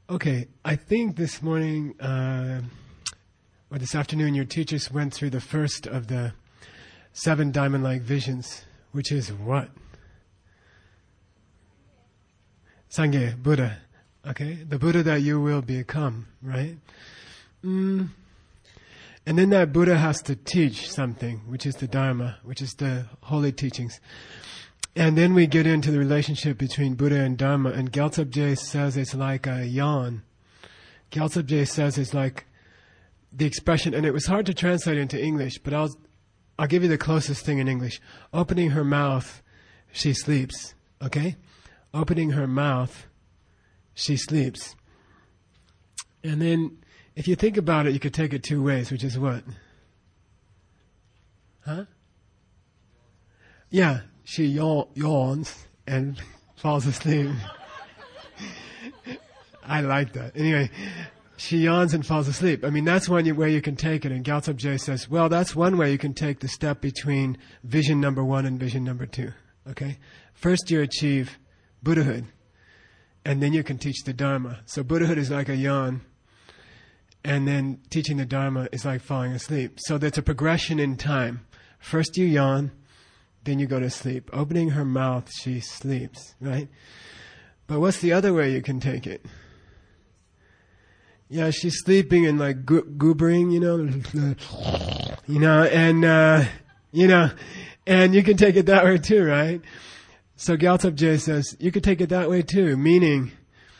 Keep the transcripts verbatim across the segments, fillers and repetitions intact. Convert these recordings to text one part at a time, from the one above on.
Okay, I think this morning uh, or this afternoon your teachers went through the first of the seven diamond-like visions, which is what? Sangye, Buddha. Okay, the Buddha that you will become, right? Mm. And then that Buddha has to teach something, which is the Dharma, which is the holy teachings. And then we get into the relationship between Buddha and Dharma, and Gyaltsab Je says it's like a yawn. Gyaltsab Je says it's like the expression, and it was hard to translate into English, but I'll I'll give you the closest thing in English. Opening her mouth, she sleeps. Okay? Opening her mouth, she sleeps. And then, if you think about it, you could take it two ways, which is what? Huh? Yeah, she yawn, yawns and falls asleep. I like that. Anyway, she yawns and falls asleep. I mean, that's one way you can take it. And Gyaltsab Je says, well, that's one way you can take the step between vision number one and vision number two. Okay? First you achieve Buddhahood, and then you can teach the Dharma. So Buddhahood is like a yawn, and then teaching the Dharma is like falling asleep. So there's a progression in time. First you yawn, then you go to sleep. Opening her mouth, she sleeps, right? But what's the other way you can take it? Yeah, she's sleeping and like go- goobering, you know, you know, and, uh, you know, and you can take it that way too, right? So Gyaltsab Je says, you could take it that way too, meaning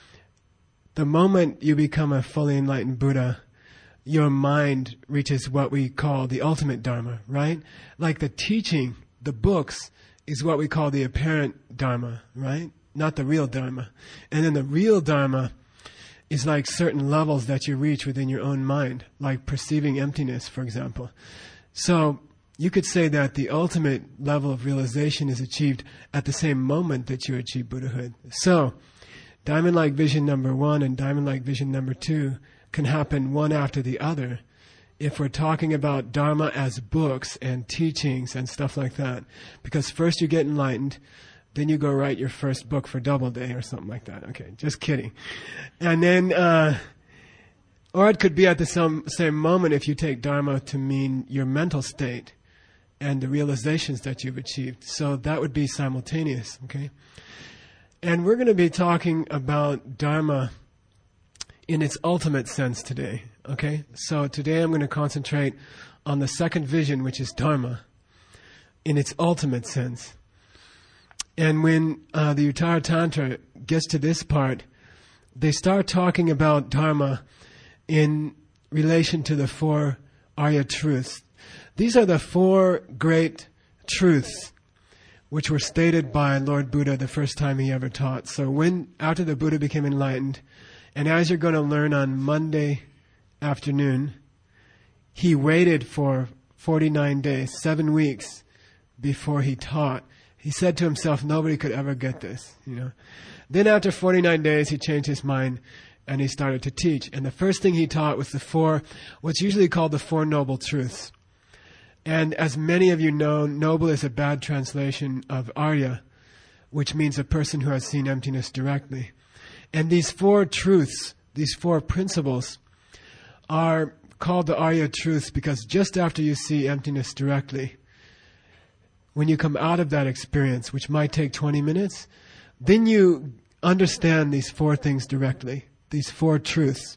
the moment you become a fully enlightened Buddha, your mind reaches what we call the ultimate Dharma, right? Like the teaching, the books, is what we call the apparent Dharma, right? Not the real Dharma. And then the real Dharma is like certain levels that you reach within your own mind, like perceiving emptiness, for example. So you could say that the ultimate level of realization is achieved at the same moment that you achieve Buddhahood. So, diamond-like vision number one and diamond-like vision number two can happen one after the other if we're talking about Dharma as books and teachings and stuff like that. Because first you get enlightened, then you go write your first book for Doubleday or something like that. Okay, just kidding. And then, uh, or it could be at the same, same moment if you take Dharma to mean your mental state and the realizations that you've achieved. So that would be simultaneous, okay? And we're going to be talking about Dharma in its ultimate sense today, okay? So today I'm going to concentrate on the second vision, which is Dharma, in its ultimate sense. And when uh, the Uttara Tantra gets to this part, they start talking about Dharma in relation to the four Arya truths. These are the four great truths which were stated by Lord Buddha the first time he ever taught. So when, after the Buddha became enlightened, and as you're going to learn on Monday afternoon, he waited for forty-nine days, seven weeks before he taught. He said to himself, nobody could ever get this, you know. Then after forty-nine days, he changed his mind and he started to teach. And the first thing he taught was the four, what's usually called the Four Noble Truths. And as many of you know, noble is a bad translation of Arya, which means a person who has seen emptiness directly. And these four truths, these four principles, are called the Arya truths because just after you see emptiness directly, when you come out of that experience, which might take twenty minutes, then you understand these four things directly, these four truths.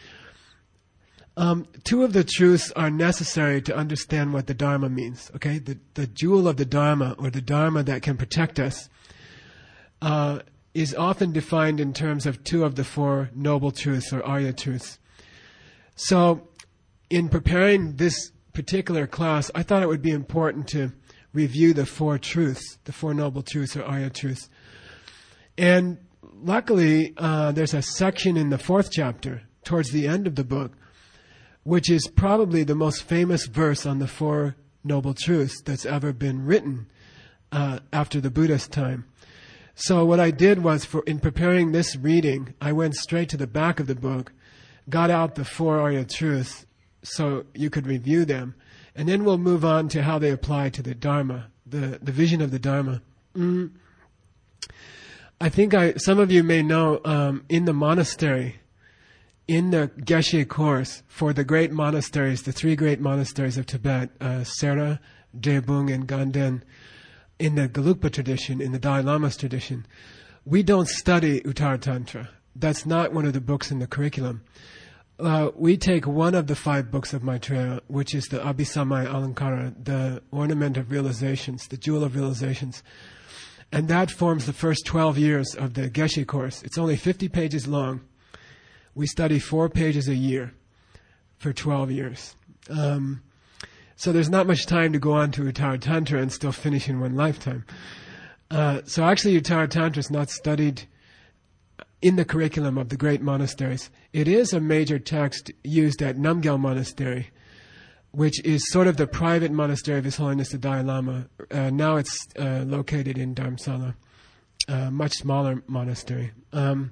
Um, two of the truths are necessary to understand what the Dharma means, okay? The, the jewel of the Dharma, or the Dharma that can protect us, uh, is often defined in terms of two of the four noble truths, or Arya truths. So, in preparing this particular class, I thought it would be important to review the four truths, the four noble truths, or Arya truths. And luckily, uh, there's a section in the fourth chapter, towards the end of the book, which is probably the most famous verse on the Four Noble Truths that's ever been written uh, after the Buddha's time. So what I did was, for in preparing this reading, I went straight to the back of the book, got out the four Arya Truths so you could review them, and then we'll move on to how they apply to the Dharma, the, the vision of the Dharma. Mm. I think I, some of you may know, um, in the monastery, in the Geshe course for the great monasteries, the three great monasteries of Tibet, uh, Sera, Drebung, and Ganden, in the Gelugpa tradition, in the Dalai Lama's tradition, we don't study Uttara Tantra. That's not one of the books in the curriculum. Uh, we take one of the five books of Maitreya, which is the Abhisamaya Alankara, the ornament of realizations, the jewel of realizations. And that forms the first twelve years of the Geshe course. It's only fifty pages long. We study four pages a year for twelve years. Um, so there's not much time to go on to Uttara Tantra and still finish in one lifetime. Uh, so actually Uttara Tantra is not studied in the curriculum of the great monasteries. It is a major text used at Namgyal Monastery, which is sort of the private monastery of His Holiness the Dalai Lama. Uh, now it's uh, located in Dharamsala, a much smaller monastery. Um,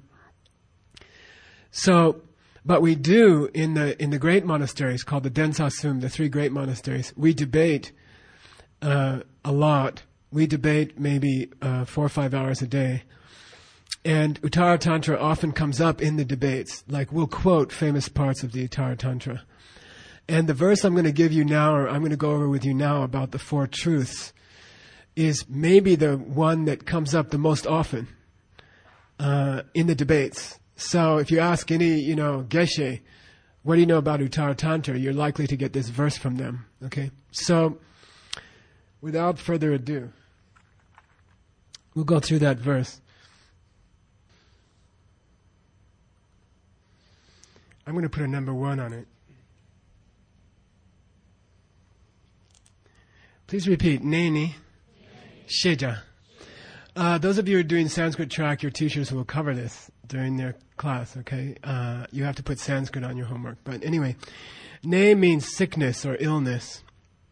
So, but we do in the in the great monasteries called the Densa Sum, the three great monasteries. We debate uh, a lot. We debate maybe uh, four or five hours a day, and Uttara Tantra often comes up in the debates. Like we'll quote famous parts of the Uttara Tantra, and the verse I'm going to give you now, or I'm going to go over with you now about the four truths, is maybe the one that comes up the most often uh, in the debates. So if you ask any, you know, Geshe, what do you know about Uttara Tantra? You're likely to get this verse from them. Okay? So, without further ado, we'll go through that verse. I'm going to put a number one on it. Please repeat. Neni. Sheja. Uh, those of you who are doing Sanskrit track, your teachers will cover this during their class, okay? Uh, you have to put Sanskrit on your homework. But anyway, ne means sickness or illness.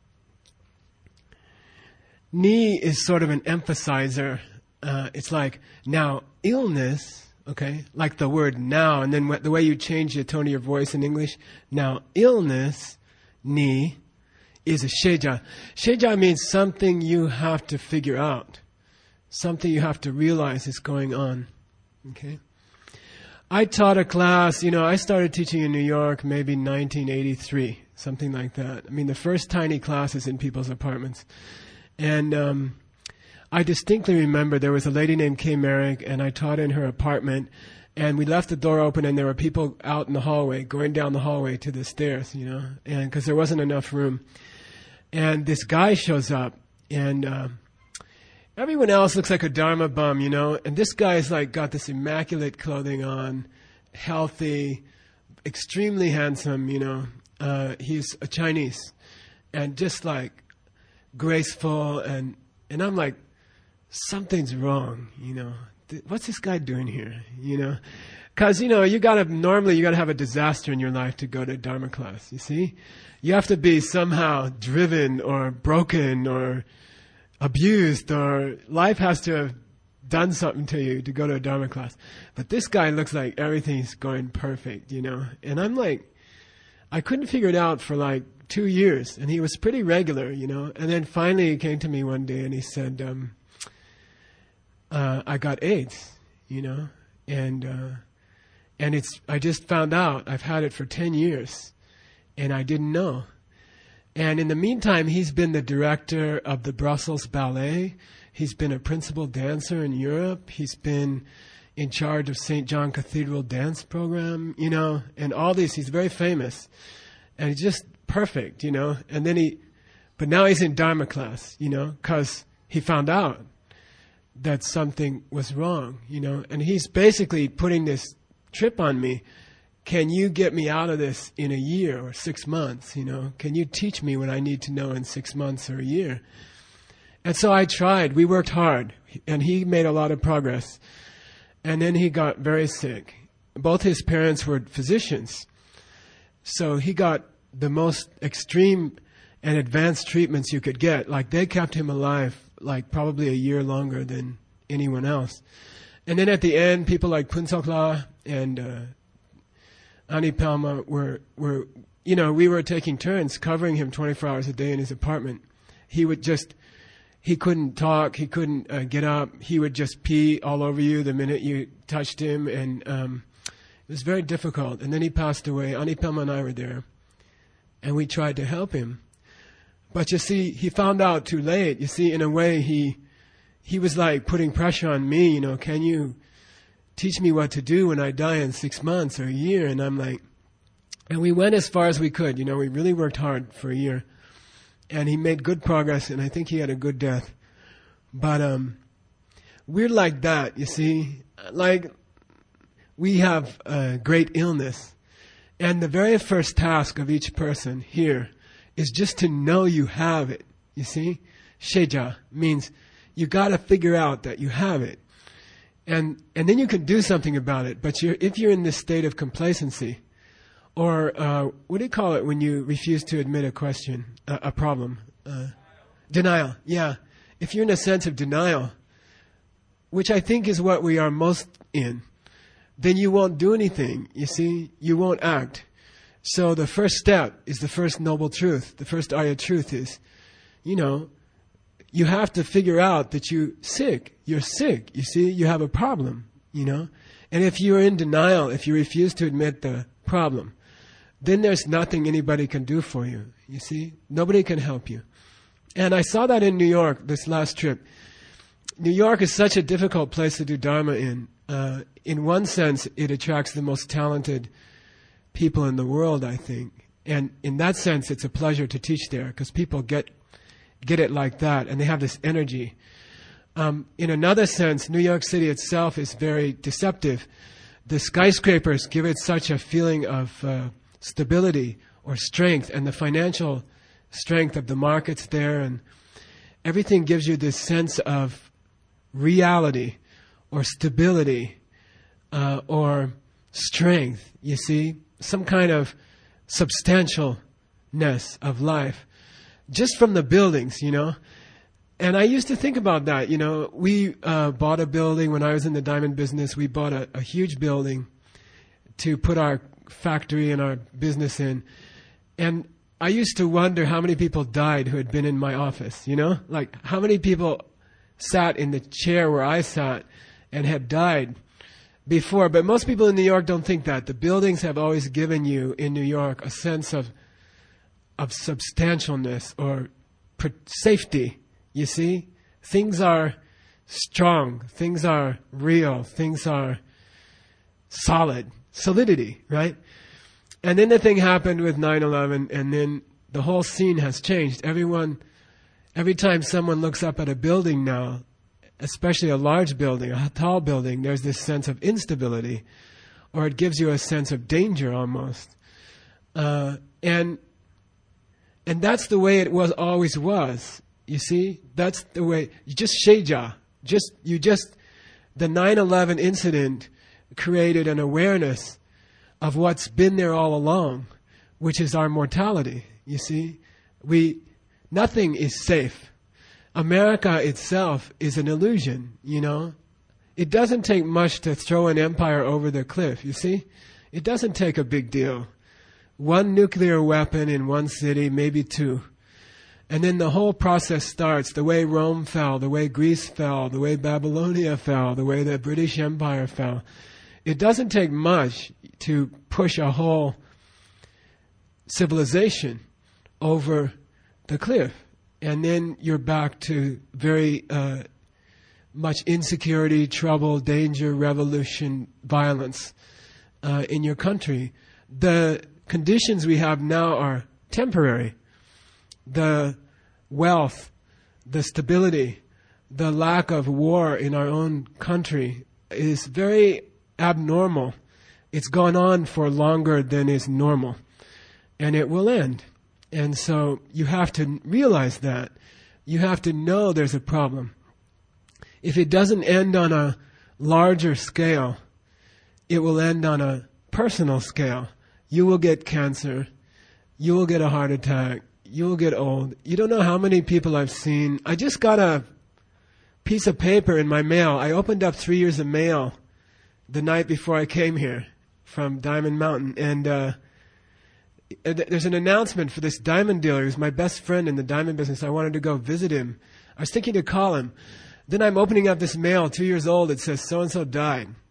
Ni is sort of an emphasizer. Uh, it's like, now, illness, okay? Like the word now, and then wh- the way you change the tone of your voice in English. Now, illness, ni, is a sheja. Sheja means something you have to figure out. Something you have to realize is going on. Okay? I taught a class, you know, I started teaching in New York maybe nineteen eighty-three, something like that. I mean, the first tiny classes in people's apartments. And um, I distinctly remember there was a lady named Kay Merrick, and I taught in her apartment, and we left the door open, and there were people out in the hallway, going down the hallway to the stairs, you know, and because there wasn't enough room. And this guy shows up, and uh, everyone else looks like a Dharma bum, you know, and this guy's like got this immaculate clothing on, healthy, extremely handsome, you know. Uh, he's a Chinese, and just like graceful, and and I'm like, something's wrong, you know. Th- what's this guy doing here, you know? Because, you know, you gotta, normally you gotta have a disaster in your life to go to Dharma class, you see? You have to be somehow driven or broken or abused, or life has to have done something to you to go to a Dharma class. But this guy looks like everything's going perfect, you know? And I'm like, I couldn't figure it out for like two years, and he was pretty regular, you know? And then finally he came to me one day and he said, um, uh, I got AIDS, you know? And, uh, and it's, I just found out I've had it for ten years, and I didn't know. And in the meantime, he's been the director of the Brussels Ballet. He's been a principal dancer in Europe. He's been in charge of Saint John Cathedral dance program, you know, and all these. He's very famous, and he's just perfect, you know. And then he, but now he's in Dharma class, you know, because he found out that something was wrong, you know. And he's basically putting this trip on me. Can you get me out of this in a year or six months, you know? Can you teach me what I need to know in six months or a year? And so I tried. We worked hard, and he made a lot of progress. And then he got very sick. Both his parents were physicians. So he got the most extreme and advanced treatments you could get. Like, they kept him alive, like, probably a year longer than anyone else. And then at the end, people like Punsokla and uh, Ani Palma were, were, you know, we were taking turns covering him twenty-four hours a day in his apartment. He would just, he couldn't talk, he couldn't uh, get up, he would just pee all over you the minute you touched him, and um, was very difficult. And then he passed away. Anipama and I were there. And we tried to help him. But you see, he found out too late. You see, in a way, he he was like putting pressure on me, you know, can you teach me what to do when I die in six months or a year? And I'm like, and we went as far as we could. You know, we really worked hard for a year. And he made good progress, and I think he had a good death. But um, we're like that, you see. Like, we have a great illness. And the very first task of each person here is just to know you have it, you see. Sheja means you got to figure out that you have it. And and then you can do something about it. But you're, if you're in this state of complacency, or uh, what do you call it when you refuse to admit a question, uh, a problem? Uh, denial, yeah. If you're in a sense of denial, which I think is what we are most in, then you won't do anything, you see? You won't act. So the first step is the first noble truth. The first Arya truth is, you know, you have to figure out that you're sick. You're sick, you see? You have a problem, you know? And if you're in denial, if you refuse to admit the problem, then there's nothing anybody can do for you, you see? Nobody can help you. And I saw that in New York this last trip. New York is such a difficult place to do Dharma in. Uh, in one sense, it attracts the most talented people in the world, I think. And in that sense, it's a pleasure to teach there because people get get it like that, and they have this energy. Um, in another sense, New York City itself is very deceptive. The skyscrapers give it such a feeling of uh, stability or strength, and the financial strength of the markets there, and everything gives you this sense of reality or stability uh, or strength, you see, some kind of substantialness of life, just from the buildings, you know. And I used to think about that, you know. We uh, bought a building when I was in the diamond business. We bought a, a huge building to put our factory and our business in. And I used to wonder how many people died who had been in my office, you know? Like, how many people sat in the chair where I sat and had died before. But most people in New York don't think that. The buildings have always given you, in New York, a sense of of substantialness or pr- safety, you see? Things are strong. Things are real. Things are solid. Solidity, right? And then the thing happened with nine eleven, and then the whole scene has changed. Everyone, every time someone looks up at a building now, especially a large building, a tall building, there's this sense of instability, or it gives you a sense of danger almost. Uh, and and that's the way it was always was. You see, that's the way. You just sheja, just you just the nine eleven incident created an awareness of what's been there all along, which is our mortality. You see, we nothing is safe. America itself is an illusion, you know. It doesn't take much to throw an empire over the cliff, you see. It doesn't take a big deal. One nuclear weapon in one city, maybe two. And then the whole process starts, the way Rome fell, the way Greece fell, the way Babylonia fell, the way the British Empire fell. It doesn't take much to push a whole civilization over the cliff. And then you're back to very uh, much insecurity, trouble, danger, revolution, violence uh, in your country. The conditions we have now are temporary. The wealth, the stability, the lack of war in our own country is very abnormal. It's gone on for longer than is normal, and it will end. And so you have to realize that. You have to know there's a problem. If it doesn't end on a larger scale, it will end on a personal scale. You will get cancer. You will get a heart attack. You will get old. You don't know how many people I've seen. I just got a piece of paper in my mail. I opened up three years of mail the night before I came here from Diamond Mountain. And uh, there's an announcement for this diamond dealer who's my best friend in the diamond business. I wanted to go visit him. I was thinking to call him. Then I'm opening up this mail, two years old. It says, so-and-so died.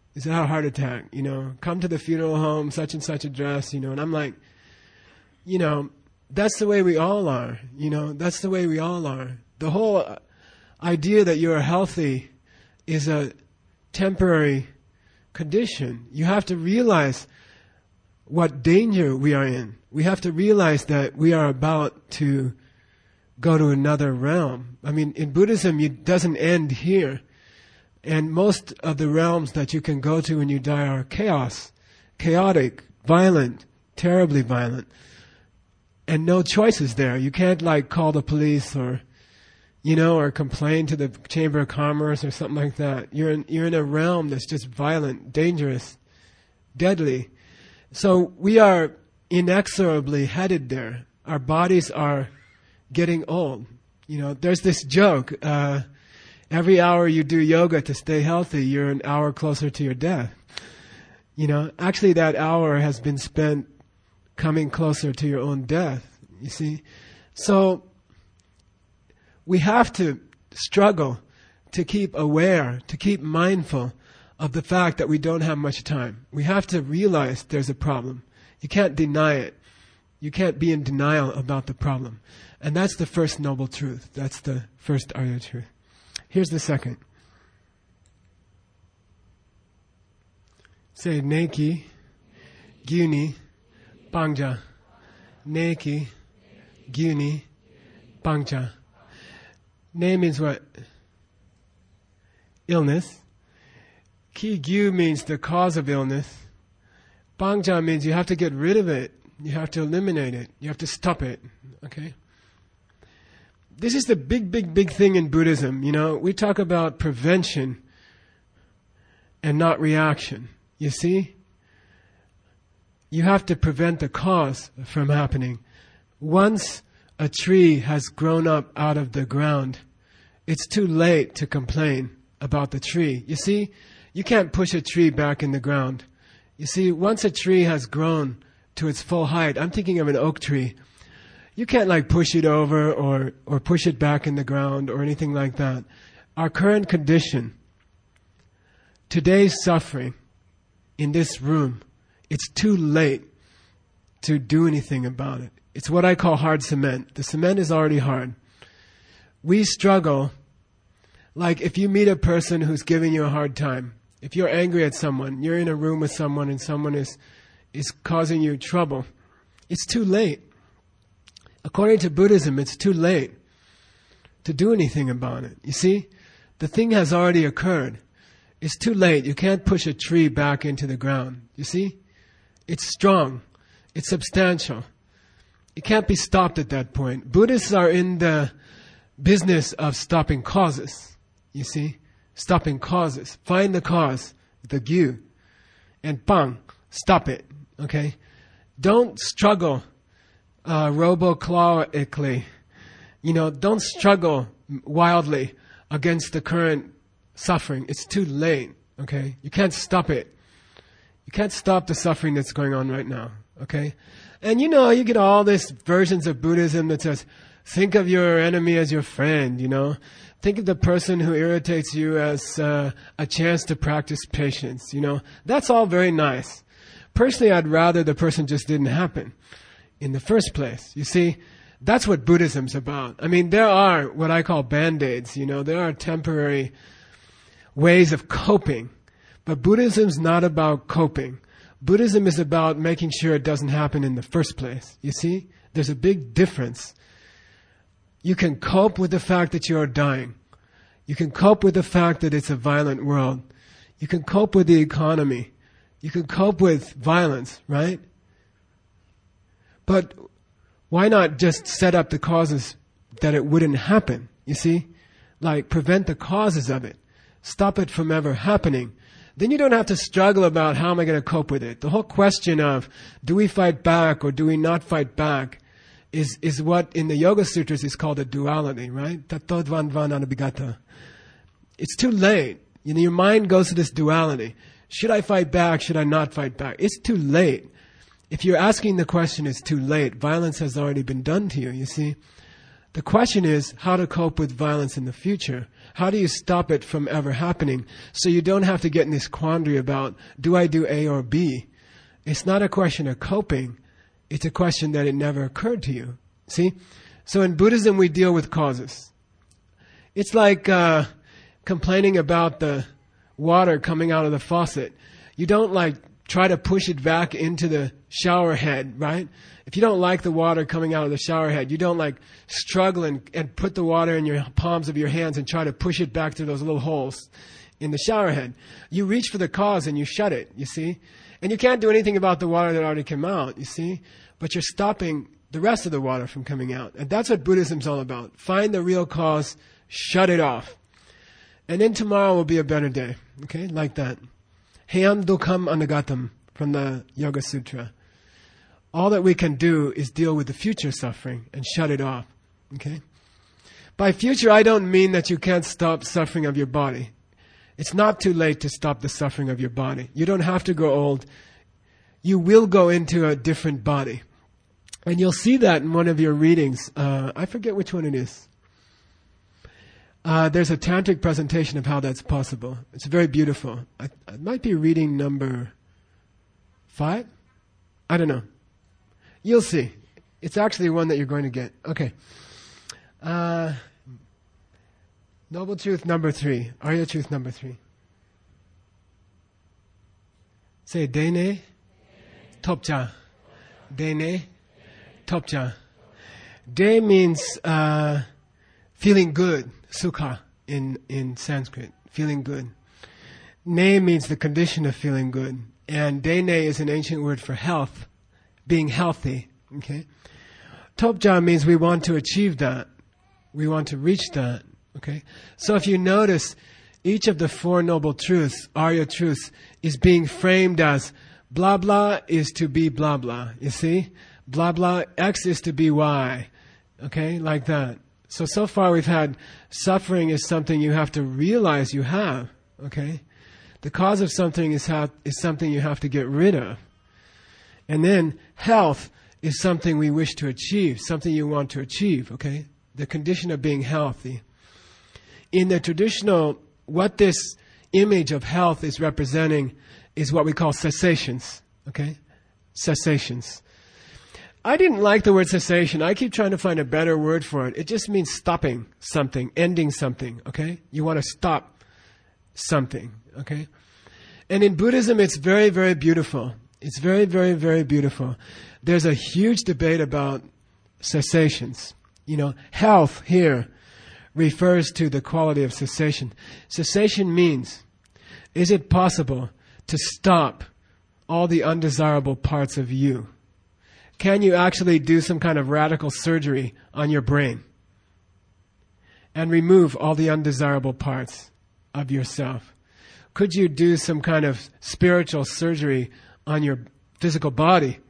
He's had a heart attack, you know, come to the funeral home, such and such address, you know, and I'm like, you know, that's the way we all are, you know, that's the way we all are. The whole idea that you're healthy is a temporary condition. You have to realize what danger we are in. We have to realize that we are about to go to another realm. I mean, in Buddhism, it doesn't end here. And most of the realms that you can go to when you die are chaos, chaotic, violent, terribly violent. And no choices there. You can't like call the police or, you know, or complain to the Chamber of Commerce or something like that. You're in, you're in a realm that's just violent, dangerous, deadly. So we are inexorably headed there. Our bodies are getting old. You know, there's this joke, uh, every hour you do yoga to stay healthy, you're an hour closer to your death. You know, actually that hour has been spent coming closer to your own death, you see. So we have to struggle to keep aware, to keep mindful of the fact that we don't have much time. We have to realize there's a problem. You can't deny it. You can't be in denial about the problem. And that's the first noble truth. That's the first Arya truth. Here's the second. Say Neki, Gyuni, Bangja. Neki, Gyuni, Bangja. Ne means what? Illness. Ki Gyu means the cause of illness. Bangja means you have to get rid of it. You have to eliminate it. You have to stop it. Okay? This is the big, big, big thing in Buddhism. You know, we talk about prevention and not reaction. You see? You have to prevent the cause from happening. Once a tree has grown up out of the ground, it's too late to complain about the tree. You see? You can't push a tree back in the ground. You see, once a tree has grown to its full height, I'm thinking of an oak tree, you can't like push it over or, or push it back in the ground or anything like that. Our current condition, today's suffering in this room, it's too late to do anything about it. It's what I call hard cement. The cement is already hard. We struggle, like if you meet a person who's giving you a hard time, if you're angry at someone, you're in a room with someone and someone is, is causing you trouble, it's too late. According to Buddhism, it's too late to do anything about it. You see, the thing has already occurred. It's too late. You can't push a tree back into the ground. You see, it's strong. It's substantial. It can't be stopped at that point. Buddhists are in the business of stopping causes. You see, stopping causes. Find the cause, the gyu, and bang, stop it. Okay, don't struggle. Uh, roboclaically, you know, don't struggle wildly against the current suffering. It's too late, okay? You can't stop it. You can't stop the suffering that's going on right now, okay? And you know, you get all these versions of Buddhism that says, think of your enemy as your friend, you know? Think of the person who irritates you as uh, a chance to practice patience, you know? That's all very nice. Personally, I'd rather the person just didn't happen in the first place. You see, that's what Buddhism's about. I mean, there are what I call band-aids, you know, there are temporary ways of coping. But Buddhism's not about coping. Buddhism is about making sure it doesn't happen in the first place. You see, there's a big difference. You can cope with the fact that you are dying. You can cope with the fact that it's a violent world. You can cope with the economy. You can cope with violence, right? But why not just set up the causes that it wouldn't happen, you see? Like prevent the causes of it. Stop it from ever happening. Then you don't have to struggle about how am I going to cope with it. The whole question of do we fight back or do we not fight back is, is what in the Yoga Sutras is called a duality, right? Tato dvan dvan anabhigata. It's too late. You know, your mind goes to this duality. Should I fight back? Should I not fight back? It's too late. If you're asking the question, it's too late. Violence has already been done to you, you see. The question is how to cope with violence in the future. How do you stop it from ever happening so you don't have to get in this quandary about, do I do A or B? It's not a question of coping. It's a question that it never occurred to you. See? So in Buddhism, we deal with causes. It's like uh, complaining about the water coming out of the faucet. You don't like try to push it back into the shower head, right? If you don't like the water coming out of the shower head, you don't like struggle and, and put the water in your palms of your hands and try to push it back through those little holes in the shower head. You reach for the cause and you shut it, you see? And you can't do anything about the water that already came out, you see? But you're stopping the rest of the water from coming out. And that's what Buddhism's all about. Find the real cause, shut it off. And then tomorrow will be a better day, okay? Like that. Heyam dukkam anagatam from the Yoga Sutra. All that we can do is deal with the future suffering and shut it off. Okay? By future, I don't mean that you can't stop suffering of your body. It's not too late to stop the suffering of your body. You don't have to grow old. You will go into a different body. And you'll see that in one of your readings. Uh, I forget which one it is. Uh, there's a tantric presentation of how that's possible. It's very beautiful. I, I might be reading number five? I don't know. You'll see. It's actually one that you're going to get. Okay. Uh, Noble Truth number three. Arya Truth number three. Say Dene Topcha. Dene Topcha. De means uh, feeling good. Sukha in, in Sanskrit. Feeling good. Ne means the condition of feeling good. And Dene is an ancient word for health. Being healthy, okay? Topja means we want to achieve that. We want to reach that, okay? So if you notice, each of the Four Noble Truths, Arya Truths, is being framed as blah blah is to be blah blah, you see? Blah blah, X is to be Y, okay? Like that. So, so far we've had suffering is something you have to realize you have, okay? The cause of something is, how, is something you have to get rid of. And then health is something we wish to achieve, something you want to achieve, okay? The condition of being healthy. In the traditional, what this image of health is representing is what we call cessations, okay? Cessations. I didn't like the word cessation. I keep trying to find a better word for it. It just means stopping something, ending something, okay? You want to stop something, okay? And in Buddhism, it's very, very beautiful. It's very, very, very beautiful. There's a huge debate about cessations. You know, health here refers to the quality of cessation. Cessation means, is it possible to stop all the undesirable parts of you? Can you actually do some kind of radical surgery on your brain and remove all the undesirable parts of yourself? Could you do some kind of spiritual surgery on your physical body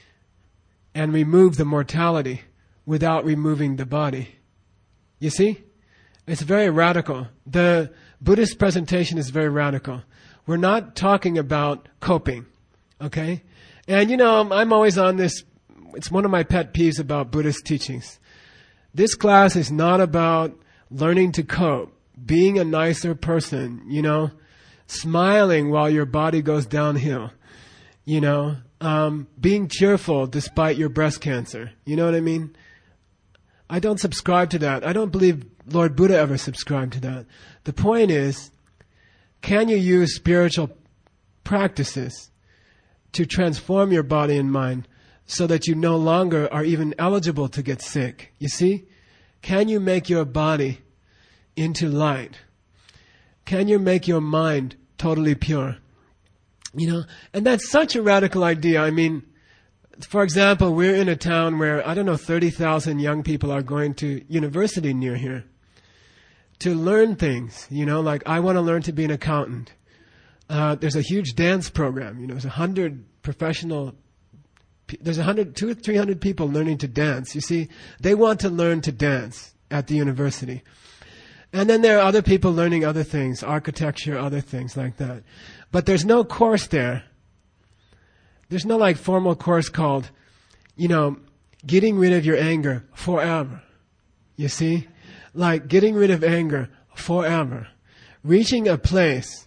and remove the mortality without removing the body? You see? It's very radical. The Buddhist presentation is very radical. We're not talking about coping, okay? And you know, I'm always on this, it's one of my pet peeves about Buddhist teachings. This class is not about learning to cope, being a nicer person, you know, smiling while your body goes downhill. You know, um, being cheerful despite your breast cancer. You know what I mean? I don't subscribe to that. I don't believe Lord Buddha ever subscribed to that. The point is, can you use spiritual practices to transform your body and mind so that you no longer are even eligible to get sick? You see? Can you make your body into light? Can you make your mind totally pure? You know, and that's such a radical idea. I mean, for example, we're in a town where, I don't know, thirty thousand young people are going to university near here to learn things. You know, like I want to learn to be an accountant. Uh, there's a huge dance program. You know, there's a hundred professional, there's a hundred, two or three hundred people learning to dance. You see, they want to learn to dance at the university. And then there are other people learning other things, architecture, other things like that. But there's no course there. There's no like formal course called, you know, getting rid of your anger forever. You see? Like getting rid of anger forever. Reaching a place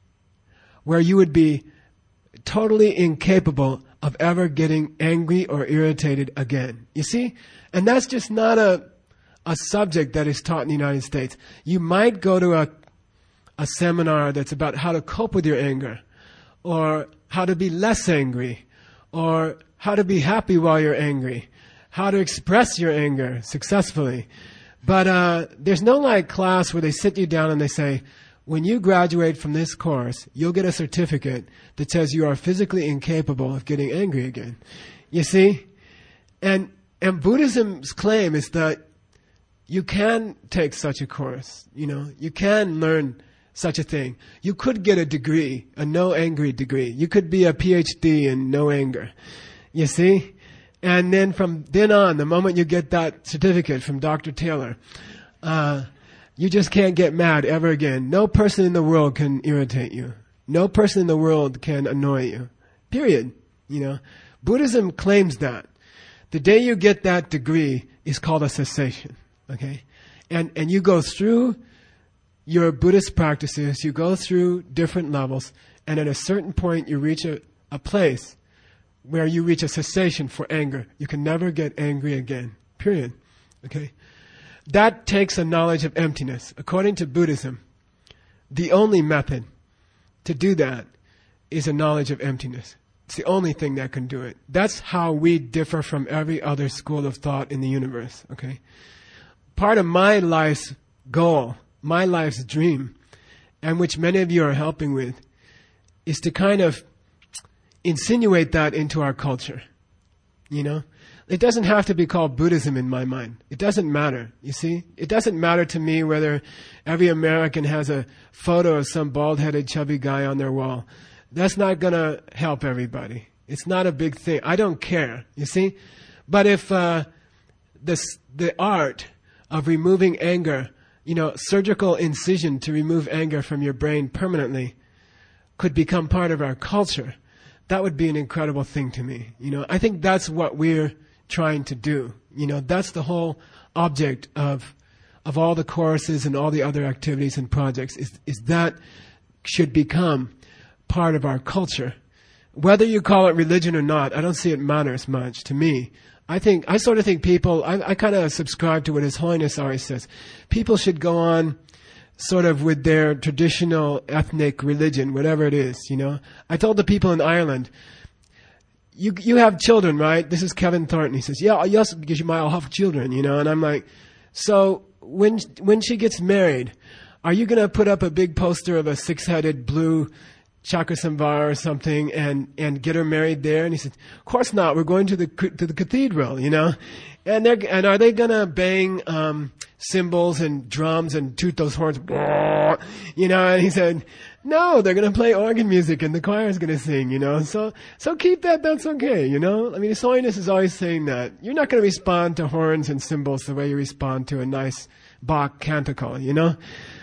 where you would be totally incapable of ever getting angry or irritated again. You see? And that's just not a a subject that is taught in the United States. You might go to a a seminar that's about how to cope with your anger, or how to be less angry, or how to be happy while you're angry, how to express your anger successfully. But uh, there's no like class where they sit you down and they say, when you graduate from this course, you'll get a certificate that says you are physically incapable of getting angry again. You see? And and Buddhism's claim is that you can take such a course. You know, you can learn such a thing. You could get a degree, a no angry degree. You could be a P H D in no anger. You see? And then from then on, the moment you get that certificate from Doctor Taylor, uh, you just can't get mad ever again. No person in the world can irritate you. No person in the world can annoy you. Period. You know, Buddhism claims that. The day you get that degree is called a cessation. Okay? And, and you go through your Buddhist practices, you go through different levels, and at a certain point you reach a, a place where you reach a cessation for anger. You can never get angry again. Period. Okay? That takes a knowledge of emptiness. According to Buddhism, the only method to do that is a knowledge of emptiness. It's the only thing that can do it. That's how we differ from every other school of thought in the universe. Okay? Part of my life's goal, my life's dream, and which many of you are helping with, is to kind of insinuate that into our culture. You know? It doesn't have to be called Buddhism in my mind. It doesn't matter, you see? It doesn't matter to me whether every American has a photo of some bald-headed chubby guy on their wall. That's not going to help everybody. It's not a big thing. I don't care, you see? But if uh, this, the art of removing anger, you know, surgical incision to remove anger from your brain permanently could become part of our culture, that would be an incredible thing to me. You know, I think that's what we're trying to do. You know, that's the whole object of of all the courses and all the other activities and projects, is is that should become part of our culture. Whether you call it religion or not, I don't see it matters much to me. I think, I sort of think people, I, I kind of subscribe to what His Holiness always says. People should go on sort of with their traditional ethnic religion, whatever it is, you know. I told the people in Ireland, you you have children, right? This is Kevin Thornton. He says, yeah, yes, because you might all have children, you know. And I'm like, so when when she gets married, are you going to put up a big poster of a six-headed blue Chakrasamvar or something and, and get her married there? And he said, of course not. We're going to the to the cathedral, you know. And they're and are they gonna bang um, cymbals and drums and toot those horns, you know? And he said, no, they're gonna play organ music and the choir is gonna sing, you know. So so keep that. That's okay, you know. I mean, His Holiness is always saying that you're not gonna respond to horns and cymbals the way you respond to a nice Bach canticle, you know.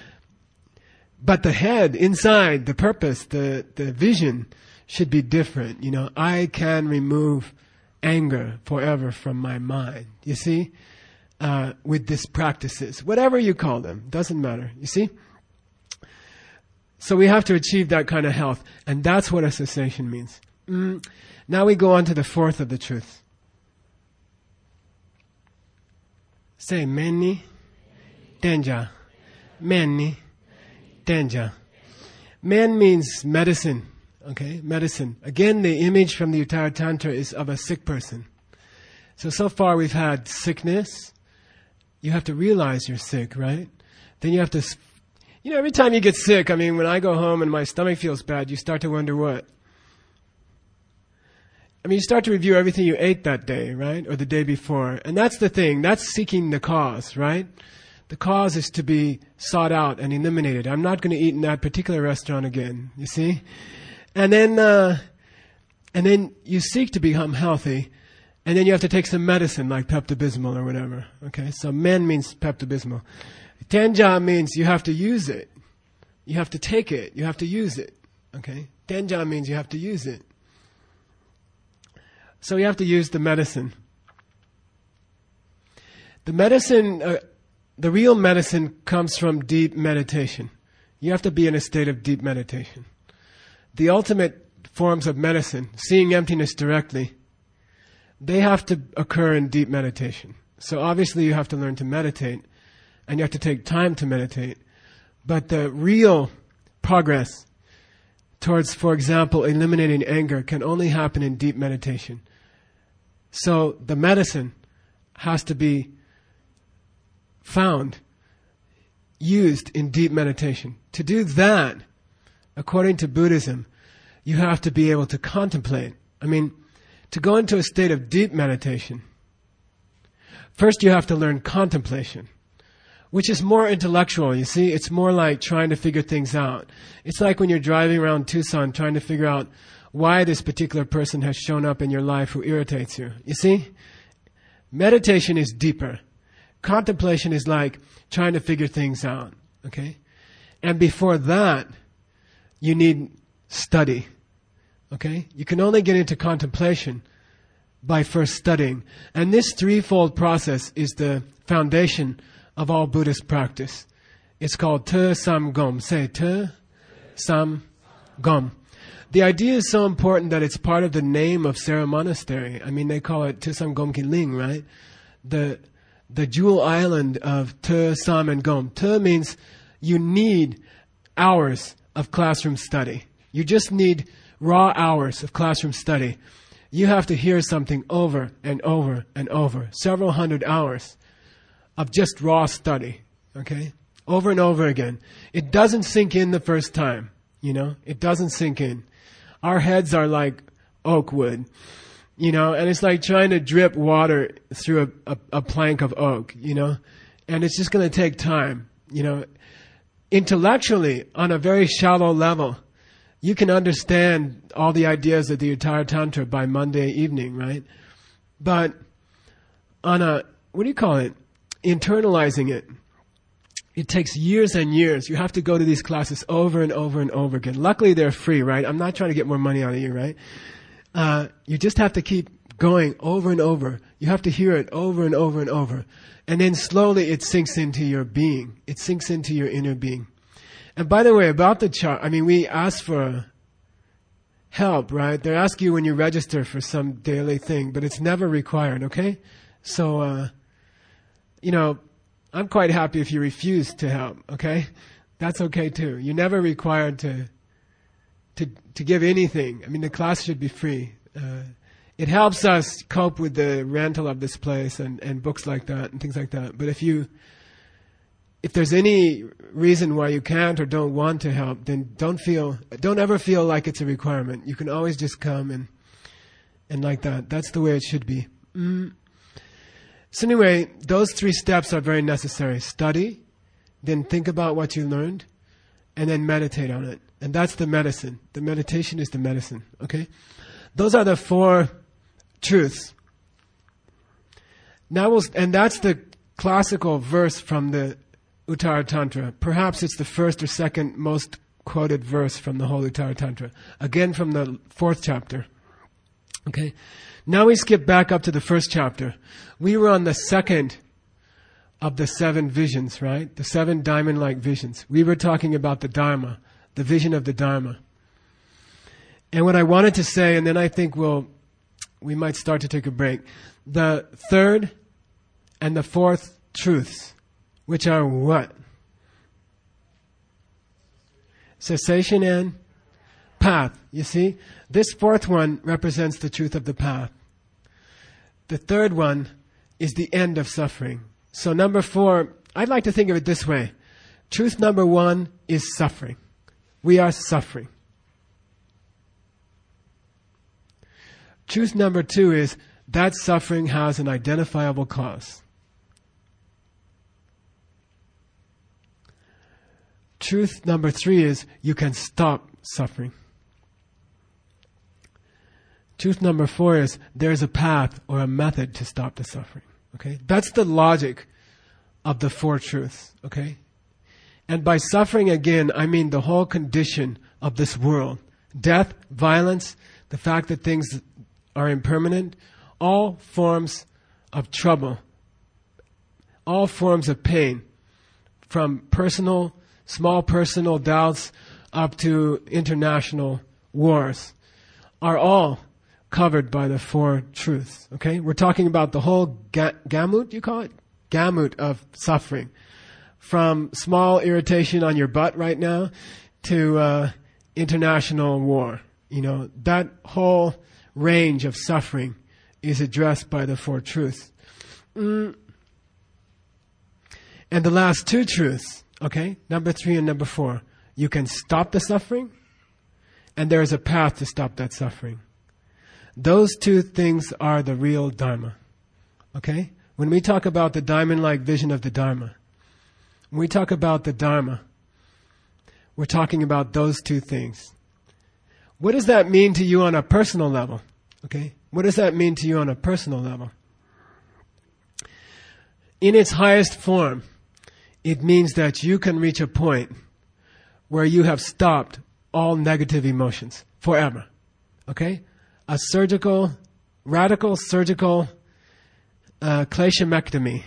But the head, inside, the purpose, the, the vision should be different. You know, I can remove anger forever from my mind. You see? Uh, with these practices. Whatever you call them. Doesn't matter. You see? So we have to achieve that kind of health. And that's what a cessation means. Mm. Now we go on to the fourth of the truths. Say, Meni, Tenja, Meni, Tenja. Men means medicine, okay? Medicine. Again, the image from the Uttara Tantra is of a sick person. So, so far we've had sickness. You have to realize you're sick, right? Then you have to, you know, every time you get sick, I mean, when I go home and my stomach feels bad, you start to wonder what? I mean, you start to review everything you ate that day, right? Or the day before. And that's the thing. That's seeking the cause, right? The cause is to be sought out and eliminated. I'm not going to eat in that particular restaurant again, you see? And then, uh, and then you seek to become healthy, and then you have to take some medicine like Pepto-Bismol or whatever, okay? So men means Pepto-Bismol. Tenja means you have to use it. You have to take it. You have to use it, okay? Tenja means you have to use it. So you have to use the medicine. The medicine... Uh, the real medicine comes from deep meditation. You have to be in a state of deep meditation. The ultimate forms of medicine, seeing emptiness directly, they have to occur in deep meditation. So obviously you have to learn to meditate, and you have to take time to meditate. But the real progress towards, for example, eliminating anger can only happen in deep meditation. So the medicine has to be found, used in deep meditation. To do that, according to Buddhism, you have to be able to contemplate. I mean, to go into a state of deep meditation, first you have to learn contemplation, which is more intellectual, you see. It's more like trying to figure things out. It's like when you're driving around Tucson trying to figure out why this particular person has shown up in your life who irritates you. You see? Meditation is deeper. Contemplation is like trying to figure things out. Okay? And before that, you need study. Okay? You can only get into contemplation by first studying. And this threefold process is the foundation of all Buddhist practice. It's called Te Sam Gom. Say Te Sam Gom. The idea is so important that it's part of the name of Sera Monastery. I mean, they call it Te Sam Gom Ki Ling, right? The the jewel island of Te Sam and Gom. Te means you need hours of classroom study. You just need raw hours of classroom study. You have to hear something over and over and over, several hundred hours of just raw study, okay? Over and over again. It doesn't sink in the first time, you know? It doesn't sink in. Our heads are like oak wood, you know, and it's like trying to drip water through a, a, a plank of oak, you know? And it's just going to take time, you know? Intellectually, on a very shallow level, you can understand all the ideas of the Uttara Tantra by Monday evening, right? But on a, what do you call it? Internalizing it, it takes years and years. You have to go to these classes over and over and over again. Luckily, they're free, right? I'm not trying to get more money out of you, right? Uh, you just have to keep going over and over. You have to hear it over and over and over. And then slowly it sinks into your being. It sinks into your inner being. And by the way, about the chart, I mean, we ask for help, right? They ask you when you register for some daily thing, but it's never required, okay? So, uh, you know, I'm quite happy if you refuse to help, okay? That's okay too. You're never required to to to give anything. I mean, the class should be free. Uh, it helps us cope with the rental of this place and, and books like that and things like that. But if you, if there's any reason why you can't or don't want to help, then don't feel, don't ever feel like it's a requirement. You can always just come and and like that. That's the way it should be. Mm. So anyway, those three steps are very necessary. Study, then think about what you learned, and then meditate on it. And that's the medicine. The meditation is the medicine, okay? Those are the four truths. Now we'll, and that's the classical verse from the Uttara Tantra. Perhaps it's the first or second most quoted verse from the whole Uttara Tantra. Again from the fourth chapter. Okay? Now we skip back up to the first chapter. We were on the second of the seven visions, right? The seven diamond-like visions. We were talking about the Dharma, the vision of the Dharma. And what I wanted to say, and then I think we'll, we might start to take a break. The third and the fourth truths, which are what? Cessation and path. You see? This fourth one represents the truth of the path. The third one is the end of suffering. So number four, I'd like to think of it this way. Truth number one is suffering. We are suffering. Truth number two is that suffering has an identifiable cause. Truth number three is you can stop suffering. Truth number four is there's a path or a method to stop the suffering. Okay? That's the logic of the four truths. Okay? And by suffering again, I mean the whole condition of this world. Death, violence, the fact that things are impermanent, all forms of trouble, all forms of pain from personal, small personal doubts up to international wars, are all covered by the four truths. Okay, we're talking about the whole ga- gamut, you call it? Gamut of suffering. From small irritation on your butt right now to uh, international war. You know, that whole range of suffering is addressed by the four truths. Mm. And the last two truths, okay, number three and number four, you can stop the suffering, and there is a path to stop that suffering. Those two things are the real Dharma. Okay? When we talk about the diamond-like vision of the Dharma, when we talk about the Dharma, we're talking about those two things. What does that mean to you on a personal level? Okay? What does that mean to you on a personal level? In its highest form, it means that you can reach a point where you have stopped all negative emotions forever. Okay? A surgical, radical surgical uh, kleshomectomy.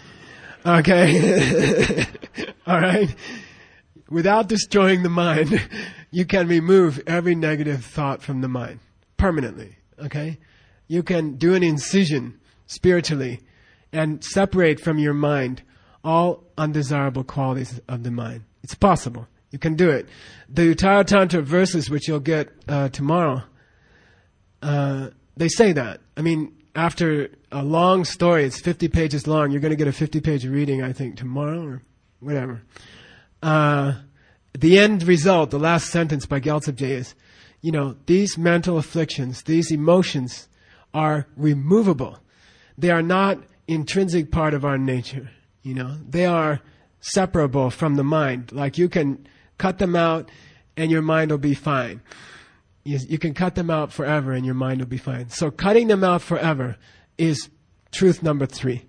Okay? All right? Without destroying the mind, you can remove every negative thought from the mind permanently. Okay? You can do an incision spiritually and separate from your mind all undesirable qualities of the mind. It's possible. You can do it. The Uttara Tantra verses, which you'll get uh, tomorrow, uh, they say that. I mean, after a long story, it's fifty pages long, you're going to get a fifty-page reading, I think, tomorrow or whatever. Uh, the end result, the last sentence by Gyaltsab Je is, you know, these mental afflictions, these emotions are removable. They are not intrinsic part of our nature. You know, they are separable from the mind. Like you can cut them out and your mind will be fine. You, you can cut them out forever and your mind will be fine. So cutting them out forever is truth number three.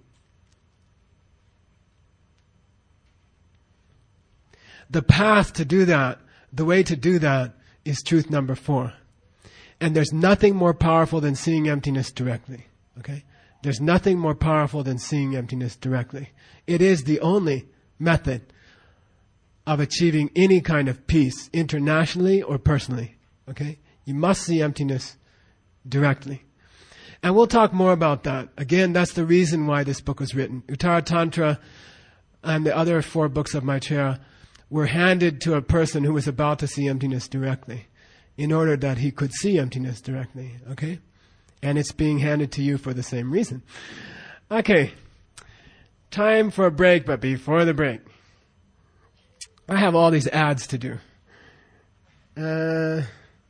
The path to do that, the way to do that is truth number four. And there's nothing more powerful than seeing emptiness directly. Okay? There's nothing more powerful than seeing emptiness directly. It is the only method of achieving any kind of peace, internationally or personally. Okay? You must see emptiness directly. And we'll talk more about that. Again, that's the reason why this book was written. Uttara Tantra and the other four books of Maitreya were handed to a person who was about to see emptiness directly in order that he could see emptiness directly. Okay? And it's being handed to you for the same reason. Okay. Time for a break, but before the break, I have all these ads to do. Uh,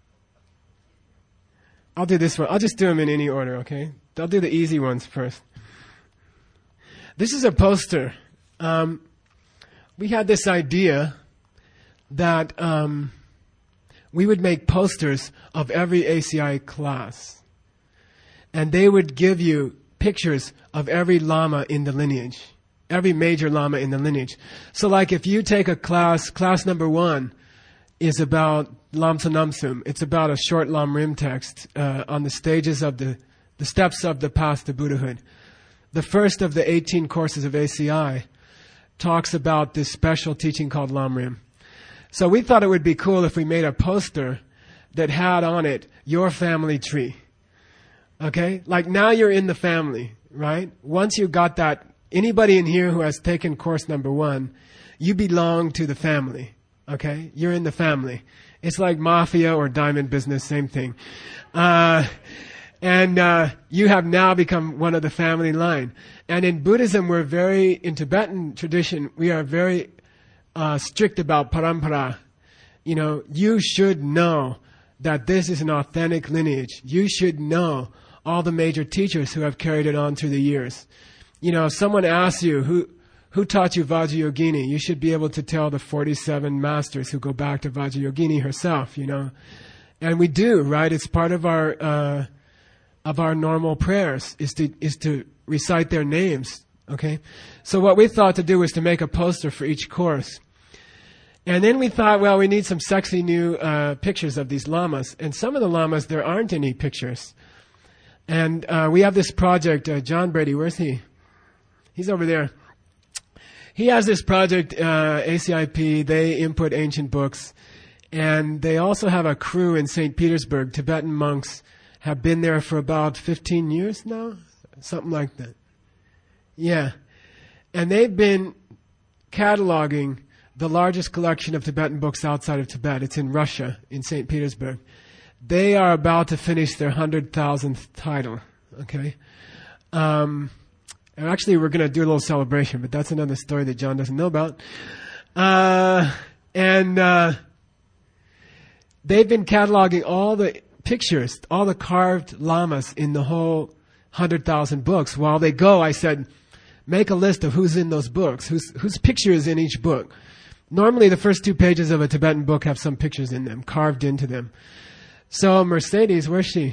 I'll do this one. I'll just do them in any order, okay? I'll do the easy ones first. This is a poster. Um, we had this idea that um, we would make posters of every A C I class. And they would give you pictures of every Lama in the lineage. Every major Lama in the lineage. So like if you take a class, class number one is about Lamsa Namsum. It's about a short Lam Rim text uh, on the stages of the, the steps of the path to Buddhahood. The first of the eighteen courses of A C I talks about this special teaching called Lam Rim. So we thought it would be cool if we made a poster that had on it your family tree. Okay? Like now you're in the family, right? Once you got that, anybody in here who has taken course number one, you belong to the family. Okay? You're in the family. It's like mafia or diamond business, same thing. Uh, and uh, you have now become one of the family line. And in Buddhism, we're very, in Tibetan tradition, we are very uh, strict about parampara. You know, you should know that this is an authentic lineage. You should know all the major teachers who have carried it on through the years. You know, if someone asks you, who who taught you Vajrayogini, you should be able to tell the forty-seven masters who go back to Vajrayogini herself, you know. And we do, right? It's part of our uh, of our normal prayers is to is to recite their names, okay? So what we thought to do was to make a poster for each course. And then we thought, well, we need some sexy new uh, pictures of these lamas. And some of the lamas, there aren't any pictures. And uh, we have this project, uh, John Brady, where's he? He's over there. he has this project, uh, A C I P. They input ancient books. And they also have a crew in Saint Petersburg. Tibetan monks have been there for about fifteen years now. Something like that. Yeah. And they've been cataloging the largest collection of Tibetan books outside of Tibet. It's in Russia, in Saint Petersburg. They are about to finish their one hundred thousandth title. Okay? Um, and actually, we're going to do a little celebration, but that's another story that John doesn't know about. Uh, and uh, they've been cataloging all the pictures, all the carved lamas in the whole one hundred thousand books. While they go, I said, make a list of who's in those books, whose whose picture is in each book. Normally, the first two pages of a Tibetan book have some pictures in them, carved into them. So Mercedes, where's she?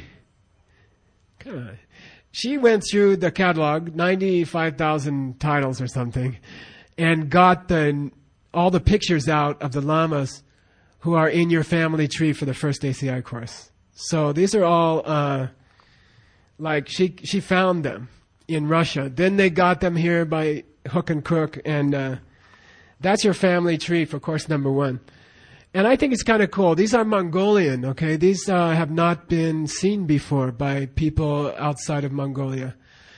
Come on. She went through the catalog, ninety-five thousand titles or something, and got the all the pictures out of the lamas who are in your family tree for the first A C I course. So these are all, uh, like, she she found them in Russia. Then they got them here by hook and crook, and uh, that's your family tree for course number one. And I think it's kind of cool. These are Mongolian, okay? These uh, have not been seen before by people outside of Mongolia.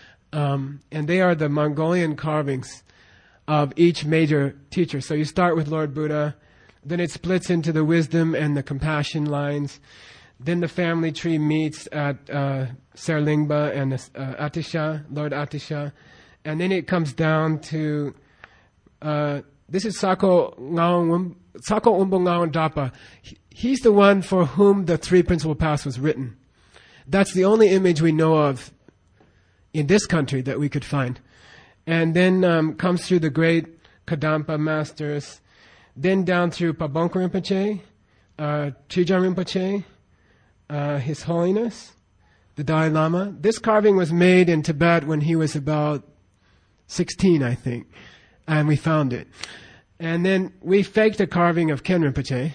Um, and they are the Mongolian carvings of each major teacher. So you start with Lord Buddha, then it splits into the wisdom and the compassion lines. Then the family tree meets at uh, Serlingpa and uh, Atisha, Lord Atisha. And then it comes down to, uh, this is Sako Ngaon Sako Umbo Ngaon Dapa. He's the one for whom the Three Principal Paths was written. That's the only image we know of in this country that we could find. And then um, comes through the great Kadampa masters, then down through Pabonka Rinpoche, uh, Trijang Rinpoche, uh, His Holiness, the Dalai Lama. This carving was made in Tibet when he was about sixteen, I think, and we found it. And then we faked a carving of Ken Rinpoche.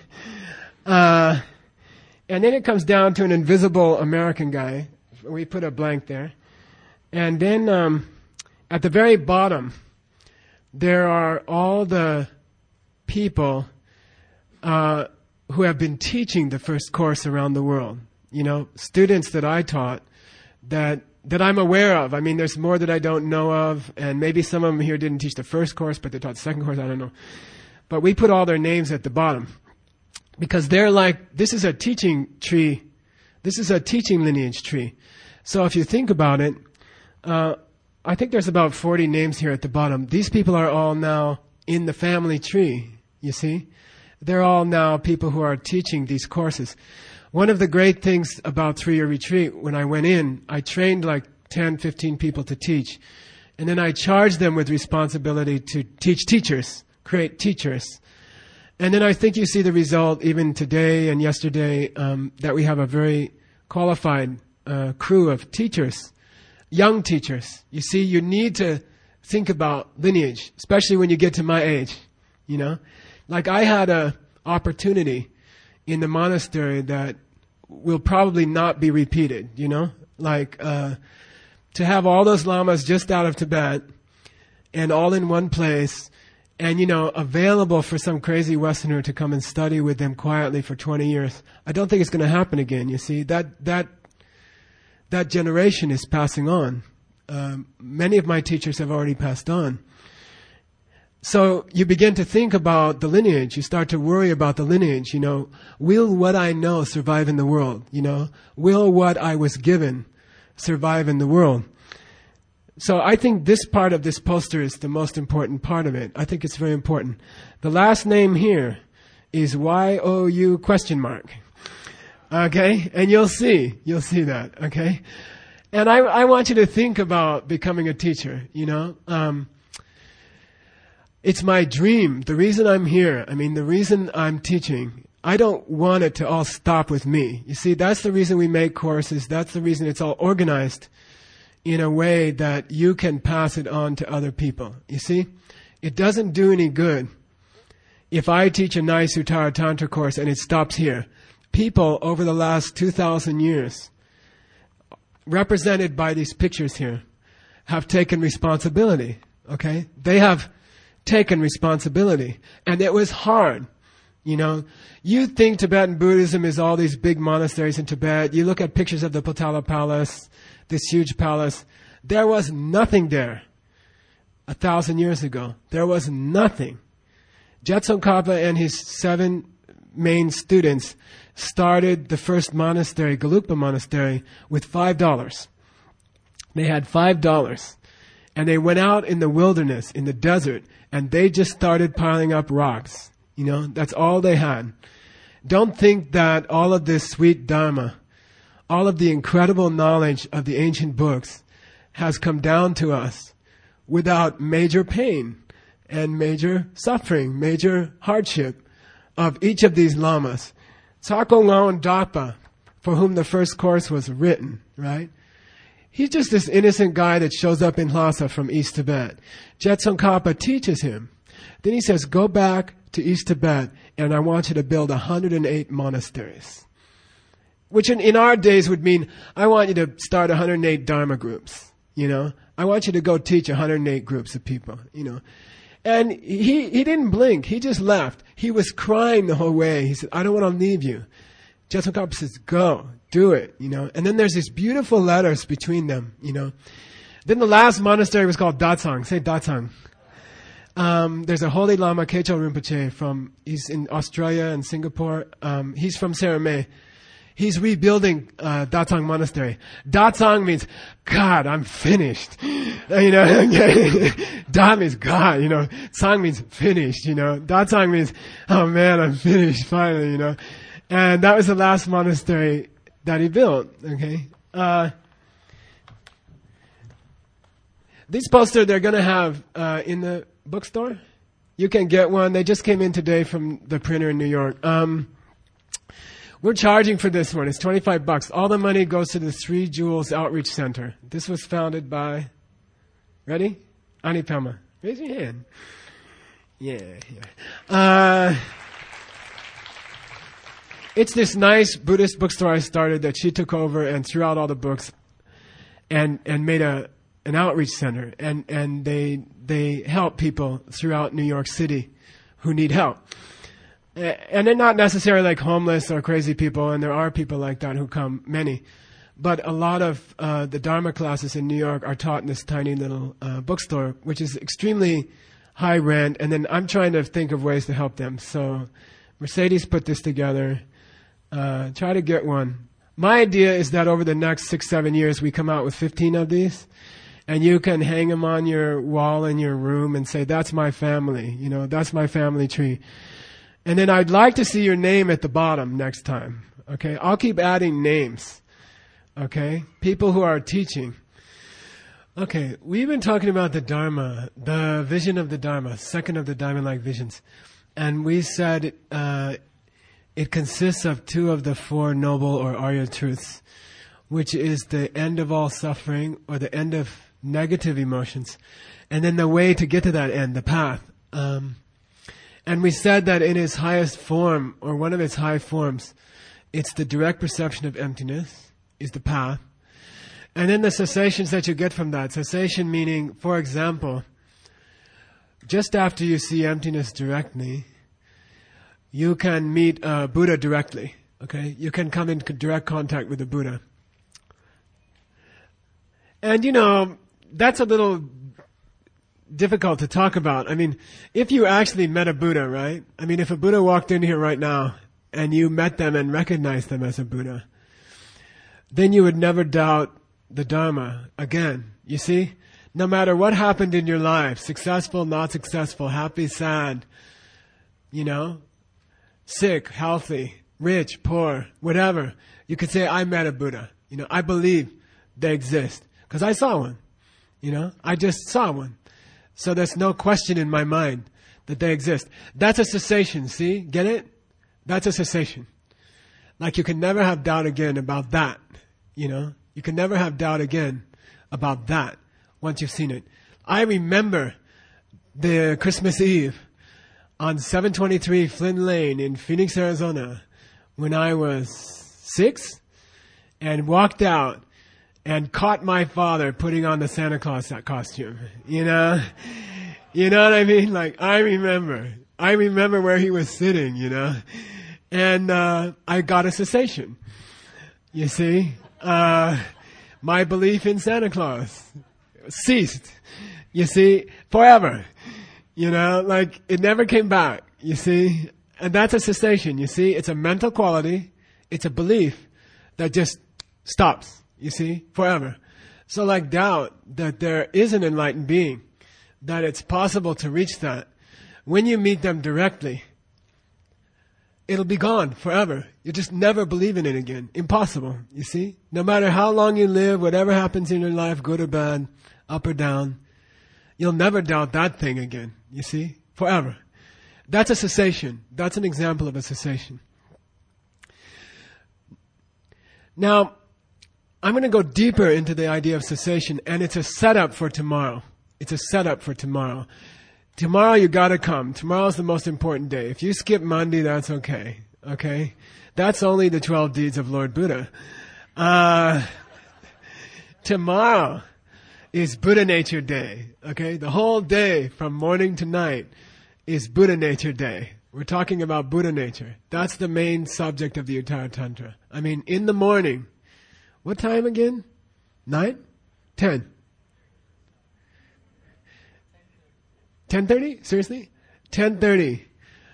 Uh, and then it comes down to an invisible American guy. We put a blank there. And then um, at the very bottom, there are all the people uh, who have been teaching the first course around the world. You know, students that I taught that that I'm aware of. I mean, there's more that I don't know of, and maybe some of them here didn't teach the first course, but they taught the second course, I don't know. But we put all their names at the bottom because they're like, this is a teaching tree. This is a teaching lineage tree. So if you think about it, uh, I think there's about forty names here at the bottom. These people are all now in the family tree, you see? They're all now people who are teaching these courses. One of the great things about three-year retreat, when I went in, I trained like ten, fifteen people to teach. And then I charged them with responsibility to teach teachers, create teachers. And then I think you see the result even today and yesterday, um, that we have a very qualified uh, crew of teachers, young teachers. You see, you need to think about lineage, especially when you get to my age, you know. Like I had a opportunity in the monastery that will probably not be repeated, you know? Like, uh, to have all those lamas just out of Tibet and all in one place and, you know, available for some crazy Westerner to come and study with them quietly for twenty years. I don't think it's going to happen again, you see? That, that, that generation is passing on. Um, many of my teachers have already passed on. So you begin to think about the lineage. You start to worry about the lineage, you know. Will what I know survive in the world, you know? Will what I was given survive in the world? So I think this part of this poster is the most important part of it. I think it's very important. The last name here is Y O U question mark. Okay? And you'll see. You'll see that. Okay? And I, I want you to think about becoming a teacher, you know. Um, It's my dream. The reason I'm here, I mean, the reason I'm teaching, I don't want it to all stop with me. You see, that's the reason we make courses. That's the reason it's all organized in a way that you can pass it on to other people. You see, it doesn't do any good if I teach a nice Uttara Tantra course and it stops here. People over the last two thousand years, represented by these pictures here, have taken responsibility. Okay? They have taken responsibility. And it was hard. You know, you think Tibetan Buddhism is all these big monasteries in Tibet. You look at pictures of the Potala Palace, this huge palace. There was nothing there a thousand years ago. There was nothing. Je Tsongkhapa and his seven main students started the first monastery, Gelugpa Monastery, with five dollars. They had five dollars. And they went out in the wilderness, in the desert, and they just started piling up rocks. You know, that's all they had. Don't think that all of this sweet Dharma, all of the incredible knowledge of the ancient books has come down to us without major pain and major suffering, major hardship of each of these lamas. Tsako Ngawan Dapa, for whom the first course was written, right? He's just this innocent guy that shows up in Lhasa from East Tibet. Je Tsongkhapa teaches him. Then he says, go back to East Tibet, and I want you to build one hundred eight monasteries. Which in, in our days would mean, I want you to start one hundred eight Dharma groups, you know. I want you to go teach one hundred eight groups of people, you know. And he, he didn't blink. He just left. He was crying the whole way. He said, I don't want to leave you. Je Tsongkhapa says, go, do it, you know. And then there's these beautiful letters between them, you know. Then the last monastery was called Datsang. Say Datsang. Um, there's a holy Lama, Kecho Rinpoche, from, he's in Australia and Singapore. Um, he's from Saramay. He's rebuilding, uh, Datsang Monastery. Datsang means, God, I'm finished. You know, Da means God, you know. Tsang means finished, you know. Datsang means, oh man, I'm finished finally, you know. And that was the last monastery that he built, okay. Uh, these posters they're gonna have, uh, in the bookstore. You can get one. They just came in today from the printer in New York. Um, we're charging for this one. It's twenty-five bucks. All the money goes to the Three Jewels Outreach Center. This was founded by, ready? Anipama. Raise your hand. Yeah, yeah. Uh, it's this nice Buddhist bookstore I started that she took over and threw out all the books and, and made a, an outreach center, and, and they they help people throughout New York City who need help. And they're not necessarily like homeless or crazy people, and there are people like that who come, many. But a lot of uh, the Dharma classes in New York are taught in this tiny little uh, bookstore, which is extremely high rent, and then I'm trying to think of ways to help them. So Mercedes put this together. Uh, try to get one. My idea is that over the next six, seven years, we come out with fifteen of these. And you can hang them on your wall in your room and say, that's my family, you know, that's my family tree. And then I'd like to see your name at the bottom next time, okay? I'll keep adding names, okay? People who are teaching. Okay, we've been talking about the Dharma, the vision of the Dharma, second of the diamond-like visions. And we said uh, it consists of two of the four noble or Arya truths, which is the end of all suffering or the end of negative emotions, and then the way to get to that end, the path. Um, and we said that in its highest form, or one of its high forms, it's the direct perception of emptiness, is the path. And then the cessations that you get from that. Cessation meaning, for example, just after you see emptiness directly, you can meet uh, Buddha directly. Okay, you can come in direct contact with the Buddha. And you know, that's a little difficult to talk about. I mean, if you actually met a Buddha, right? I mean, if a Buddha walked in here right now and you met them and recognized them as a Buddha, then you would never doubt the Dharma again. You see? No matter what happened in your life, successful, not successful, happy, sad, you know, sick, healthy, rich, poor, whatever, you could say, I met a Buddha. You know, I believe they exist. Because I saw one. You know, I just saw one. So there's no question in my mind that they exist. That's a cessation, see? Get it? That's a cessation. Like you can never have doubt again about that. You know? You can never have doubt again about that once you've seen it. I remember the Christmas Eve on seven twenty-three Flynn Lane in Phoenix, Arizona when I was six and walked out and caught my father putting on the Santa Claus costume, you know. You know what I mean? Like, I remember. I remember where he was sitting, you know. And uh, I got a cessation. You see? Uh, my belief in Santa Claus ceased. You see? Forever. You know, like, it never came back. You see? And that's a cessation, you see? It's a mental quality. It's a belief that just stops, you see? Forever. So like doubt that there is an enlightened being, that it's possible to reach that. When you meet them directly, it'll be gone forever. You just never believe in it again. Impossible, you see? No matter how long you live, whatever happens in your life, good or bad, up or down, you'll never doubt that thing again, you see? Forever. That's a cessation. That's an example of a cessation. Now, I'm going to go deeper into the idea of cessation, and it's a setup for tomorrow. It's a setup for tomorrow. Tomorrow you gotta come. Tomorrow's the most important day. If you skip Monday, that's okay. Okay? That's only the twelve deeds of Lord Buddha. Uh, tomorrow is Buddha Nature Day. Okay? The whole day from morning to night is Buddha Nature Day. We're talking about Buddha nature. That's the main subject of the Uttara Tantra. I mean, in the morning. What time again? Nine? Ten? Ten thirty? Seriously? Ten thirty.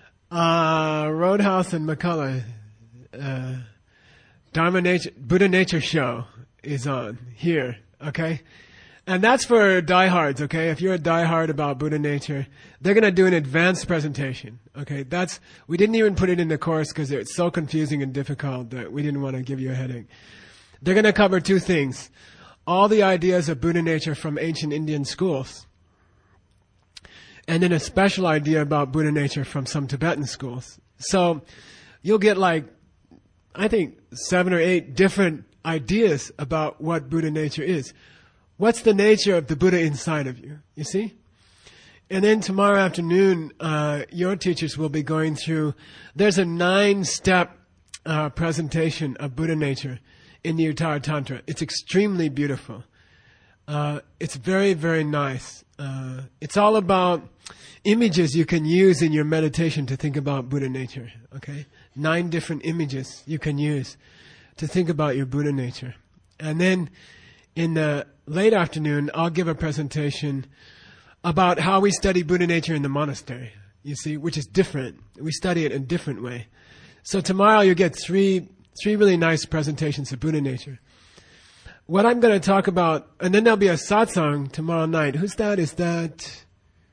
Uh, Roadhouse in McCullough. Uh, Dharma Nature, Buddha Nature Show is on here. Okay? And that's for diehards, okay? If you're a diehard about Buddha nature, they're going to do an advanced presentation, okay? That's, we didn't even put it in the course because it's so confusing and difficult that we didn't want to give you a headache. They're going to cover two things. All the ideas of Buddha nature from ancient Indian schools. And then a special idea about Buddha nature from some Tibetan schools. So you'll get like, I think, seven or eight different ideas about what Buddha nature is. What's the nature of the Buddha inside of you? You see? And then tomorrow afternoon, uh, your teachers will be going through, there's a nine-step uh, presentation of Buddha nature in the Uttara Tantra. It's extremely beautiful. Uh, it's very, very nice. Uh, it's all about images you can use in your meditation to think about Buddha nature. Okay? Nine different images you can use to think about your Buddha nature. And then in the late afternoon, I'll give a presentation about how we study Buddha nature in the monastery, you see, which is different. We study it in a different way. So tomorrow you get three three really nice presentations of Buddha nature. What I'm going to talk about, and then there'll be a satsang tomorrow night. Who's that? Is that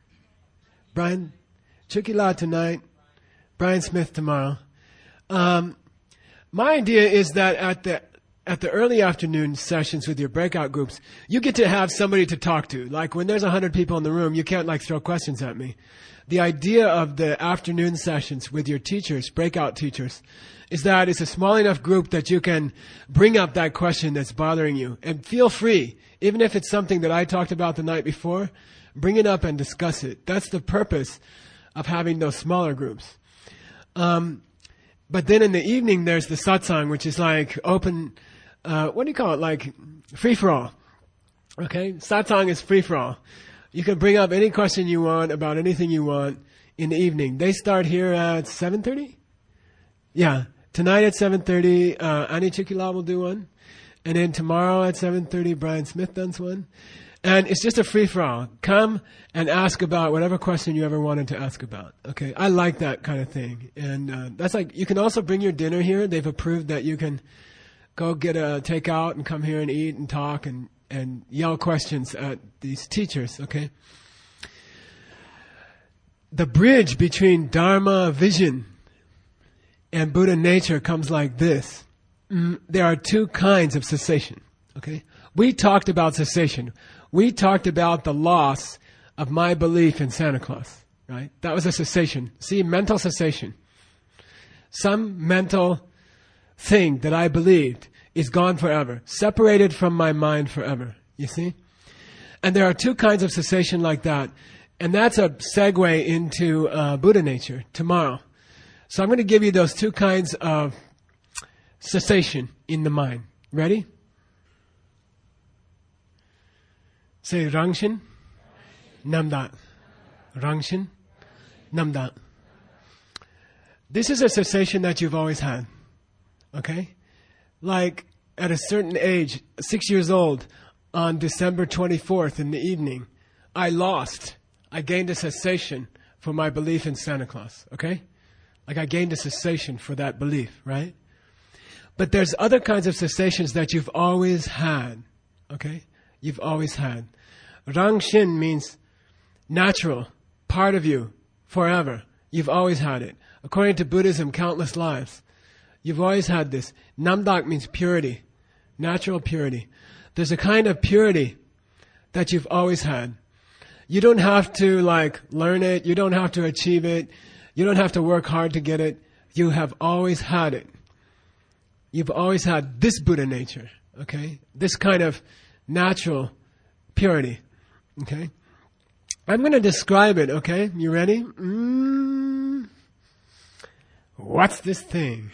Brian? Chukila tonight, Brian Smith tomorrow. Um, my idea is that at the At the early afternoon sessions with your breakout groups, you get to have somebody to talk to. Like when there's a hundred people in the room, you can't like throw questions at me. The idea of the afternoon sessions with your teachers, breakout teachers, is that it's a small enough group that you can bring up that question that's bothering you. And feel free, even if it's something that I talked about the night before, bring it up and discuss it. That's the purpose of having those smaller groups. Um, but then in the evening, there's the satsang, which is like open... Uh, what do you call it? Like free-for-all. Okay? Satsang is free-for-all. You can bring up any question you want about anything you want in the evening. They start here at seven thirty? Yeah. Tonight at seven thirty, uh, Ani Chukila will do one. And then tomorrow at seven thirty, Brian Smith does one. And it's just a free-for-all. Come and ask about whatever question you ever wanted to ask about. Okay? I like that kind of thing. And uh, that's like, you can also bring your dinner here. They've approved that you can go get a takeout and come here and eat and talk and, and yell questions at these teachers, okay? The bridge between Dharma vision and Buddha nature comes like this. Mm, there are two kinds of cessation, okay? We talked about cessation. We talked about the loss of my belief in Santa Claus, right? That was a cessation. See, mental cessation. Some mental thing that I believed is gone forever, separated from my mind forever, you see? And there are two kinds of cessation like that, and that's a segue into uh, Buddha nature tomorrow. So I'm going to give you those two kinds of cessation in the mind. Ready? Say Rangshin, Namdat. Rangshin, namda. This is a cessation that you've always had. Okay? Like at a certain age, six years old, on December twenty-fourth in the evening, I lost. I gained a cessation for my belief in Santa Claus. Okay? Like I gained a cessation for that belief, right? But there's other kinds of cessations that you've always had. Okay? You've always had. Rangshin means natural, part of you, forever. You've always had it. According to Buddhism, countless lives. You've always had this. Namdak means purity, natural purity. There's a kind of purity that you've always had. You don't have to like learn it. You don't have to achieve it. You don't have to work hard to get it. You have always had it. You've always had this Buddha nature, okay? This kind of natural purity, okay? I'm going to describe it, okay? You ready? Mm. What's this thing?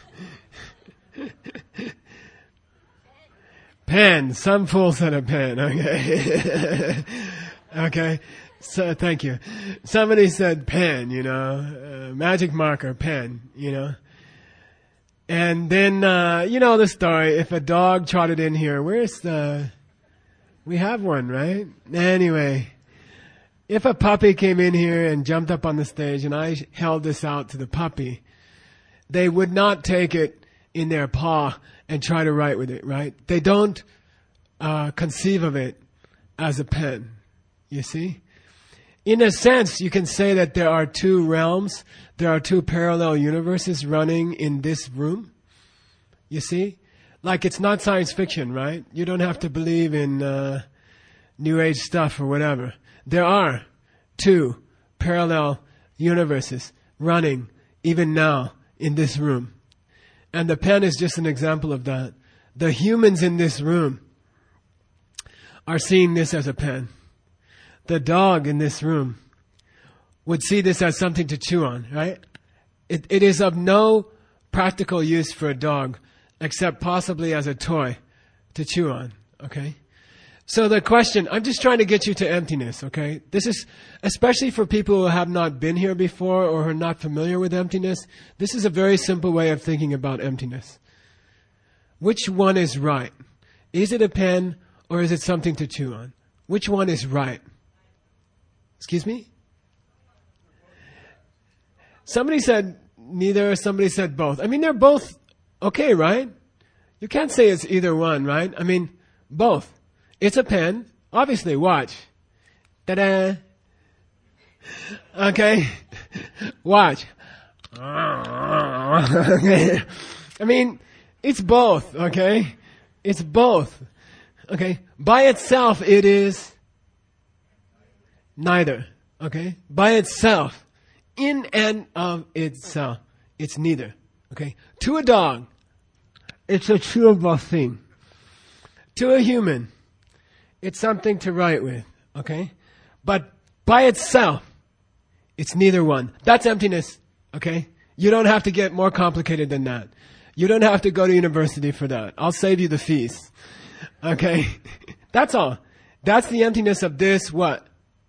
Pen. Some fool said a pen, okay? Okay? So, thank you. Somebody said pen, you know, uh, magic marker, pen, you know. And then, uh, you know the story, if a dog trotted in here, where's the, we have one, right? Anyway, if a puppy came in here and jumped up on the stage and I held this out to the puppy, they would not take it in their paw and try to write with it, right? They don't uh, conceive of it as a pen, you see? In a sense, you can say that there are two realms, there are two parallel universes running in this room. You see? Like it's not science fiction, right? You don't have to believe in uh, New Age stuff or whatever. There are two parallel universes running even now in this room. And the pen is just an example of that. The humans in this room are seeing this as a pen. The dog in this room would see this as something to chew on, right? It, it is of no practical use for a dog except possibly as a toy to chew on, okay? So the question, I'm just trying to get you to emptiness, okay? This is, especially for people who have not been here before or who are not familiar with emptiness, this is a very simple way of thinking about emptiness. Which one is right? Is it a pen or is it something to chew on? Which one is right? Excuse me? Somebody said neither, somebody said both. I mean, they're both okay, right? You can't say it's either one, right? I mean, both. It's a pen. Obviously, watch. Ta-da! Okay? Watch. Okay? I mean, it's both, okay? It's both. Okay? By itself, it is neither. Okay? By itself. In and of itself. It's neither. Okay? To a dog, it's a chewable thing. To a human, it's something to write with. Okay? But by itself, it's neither one. That's emptiness. Okay? You don't have to get more complicated than that. You don't have to go to university for that. I'll save you the fees. Okay? That's all. That's the emptiness of this what?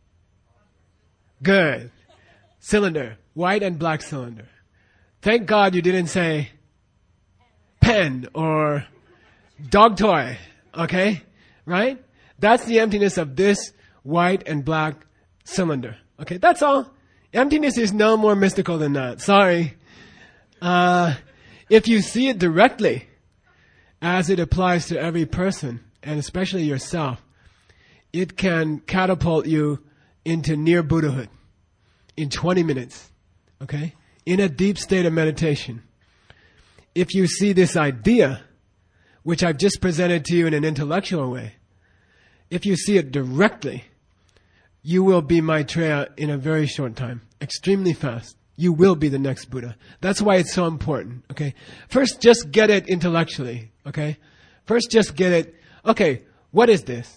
Good. Cylinder. White and black cylinder. Thank God you didn't say pen or dog toy. Okay? Right? That's the emptiness of this white and black cylinder. Okay? That's all. Emptiness is no more mystical than that. Sorry. Uh, if you see it directly, as it applies to every person, and especially yourself, it can catapult you into near Buddhahood in twenty minutes, okay? In a deep state of meditation. If you see this idea, which I've just presented to you in an intellectual way, if you see it directly, you will be Maitreya in a very short time, extremely fast. You will be the next Buddha. That's why it's so important, okay? First, just get it intellectually, okay? First, just get it, okay, what is this?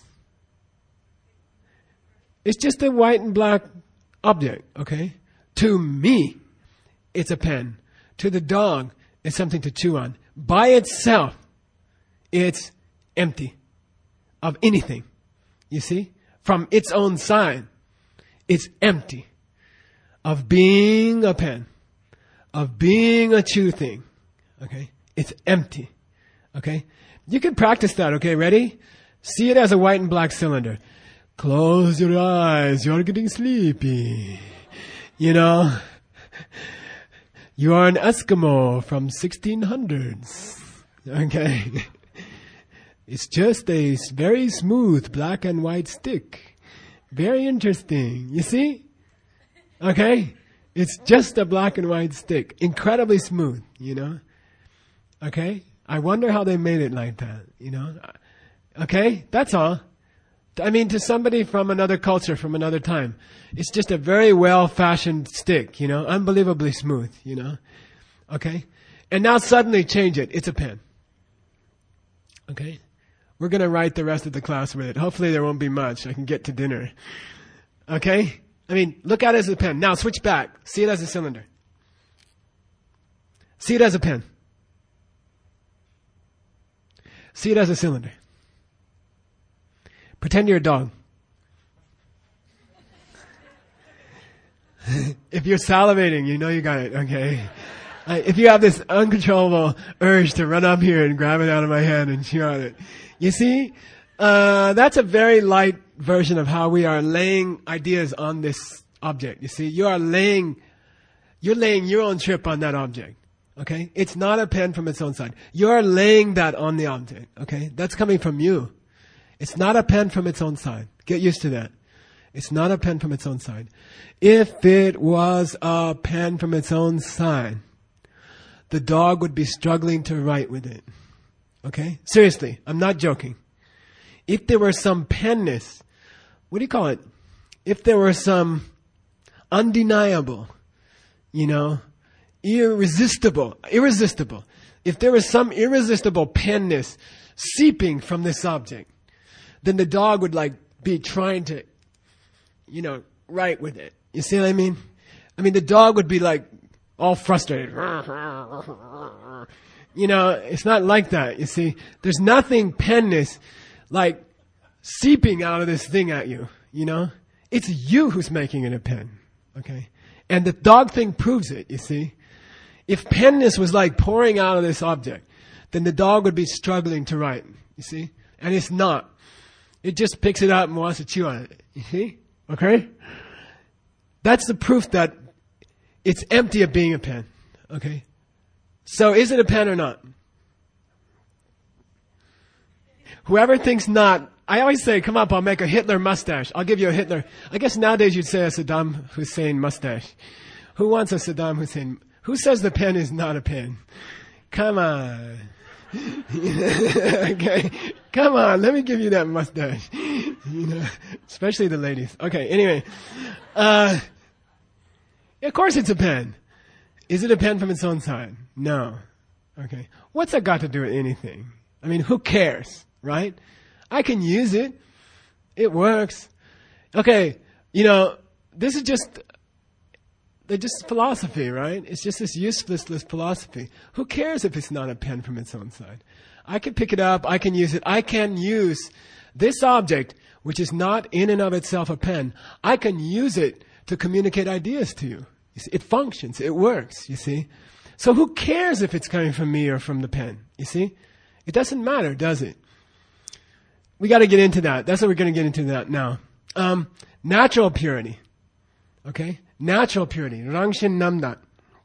It's just a white and black object, okay? To me, it's a pen. To the dog, it's something to chew on. By itself, it's empty of anything, you see? From its own side, It's empty of being a pen, of being a chew thing. Okay? It's empty. Okay? You can practice that, okay? Ready? See it as a white and black cylinder. Close your eyes. You're getting sleepy. You know? You are an Eskimo from sixteen hundreds. Okay? It's just a very smooth black and white stick. Very interesting. You see? Okay? It's just a black and white stick. Incredibly smooth, you know? Okay? I wonder how they made it like that, you know? Okay? That's all. I mean, to somebody from another culture, from another time, it's just a very well-fashioned stick, you know? Unbelievably smooth, you know? Okay? And now suddenly change it. It's a pen. Okay? We're going to write the rest of the class with it. Hopefully there won't be much. I can get to dinner. Okay? I mean, look at it as a pen. Now switch back. See it as a cylinder. See it as a pen. See it as a cylinder. Pretend you're a dog. If you're salivating, you know you got it, okay? Uh, if you have this uncontrollable urge to run up here and grab it out of my hand and chew on it. You see, uh, that's a very light version of how we are laying ideas on this object. You see, you are laying, you're laying your own trip on that object. Okay? It's not a pen from its own side. You're laying that on the object. Okay? That's coming from you. It's not a pen from its own side. Get used to that. It's not a pen from its own side. If it was a pen from its own side, the dog would be struggling to write with it. Okay? Seriously, I'm not joking. If there were some penness, what do you call it? If there were some undeniable, you know, irresistible, irresistible, if there was some irresistible penness seeping from this object, then the dog would like be trying to, you know, write with it. You see what I mean? I mean, the dog would be like all frustrated. You know, it's not like that, you see. There's nothing penness like seeping out of this thing at you, you know. It's you who's making it a pen, okay? And the dog thing proves it, you see. If penness was like pouring out of this object, then the dog would be struggling to write, you see. And it's not. It just picks it up and wants to chew on it, you see. Okay? That's the proof that it's empty of being a pen, okay? So is it a pen or not? Whoever thinks not, I always say, come up, I'll make a Hitler mustache. I'll give you a Hitler. I guess nowadays you'd say a Saddam Hussein mustache. Who wants a Saddam Hussein? Who says the pen is not a pen? Come on. Okay. Come on, let me give you that mustache. You know, especially the ladies. Okay, anyway. Uh, of course it's a pen. Is it a pen from its own side? No. Okay. What's that got to do with anything? I mean, who cares, right? I can use it. It works. Okay. You know, this is just, they're just philosophy, right? It's just this useless philosophy. Who cares if it's not a pen from its own side? I can pick it up. I can use it. I can use this object, which is not in and of itself a pen. I can use it to communicate ideas to you. You see, it functions. It works, you see. So who cares if it's coming from me or from the pen? You see? It doesn't matter, does it? We got to get into that. That's what we're going to get into that now. Um, natural purity. Okay? Natural purity. Rangshin Namdat.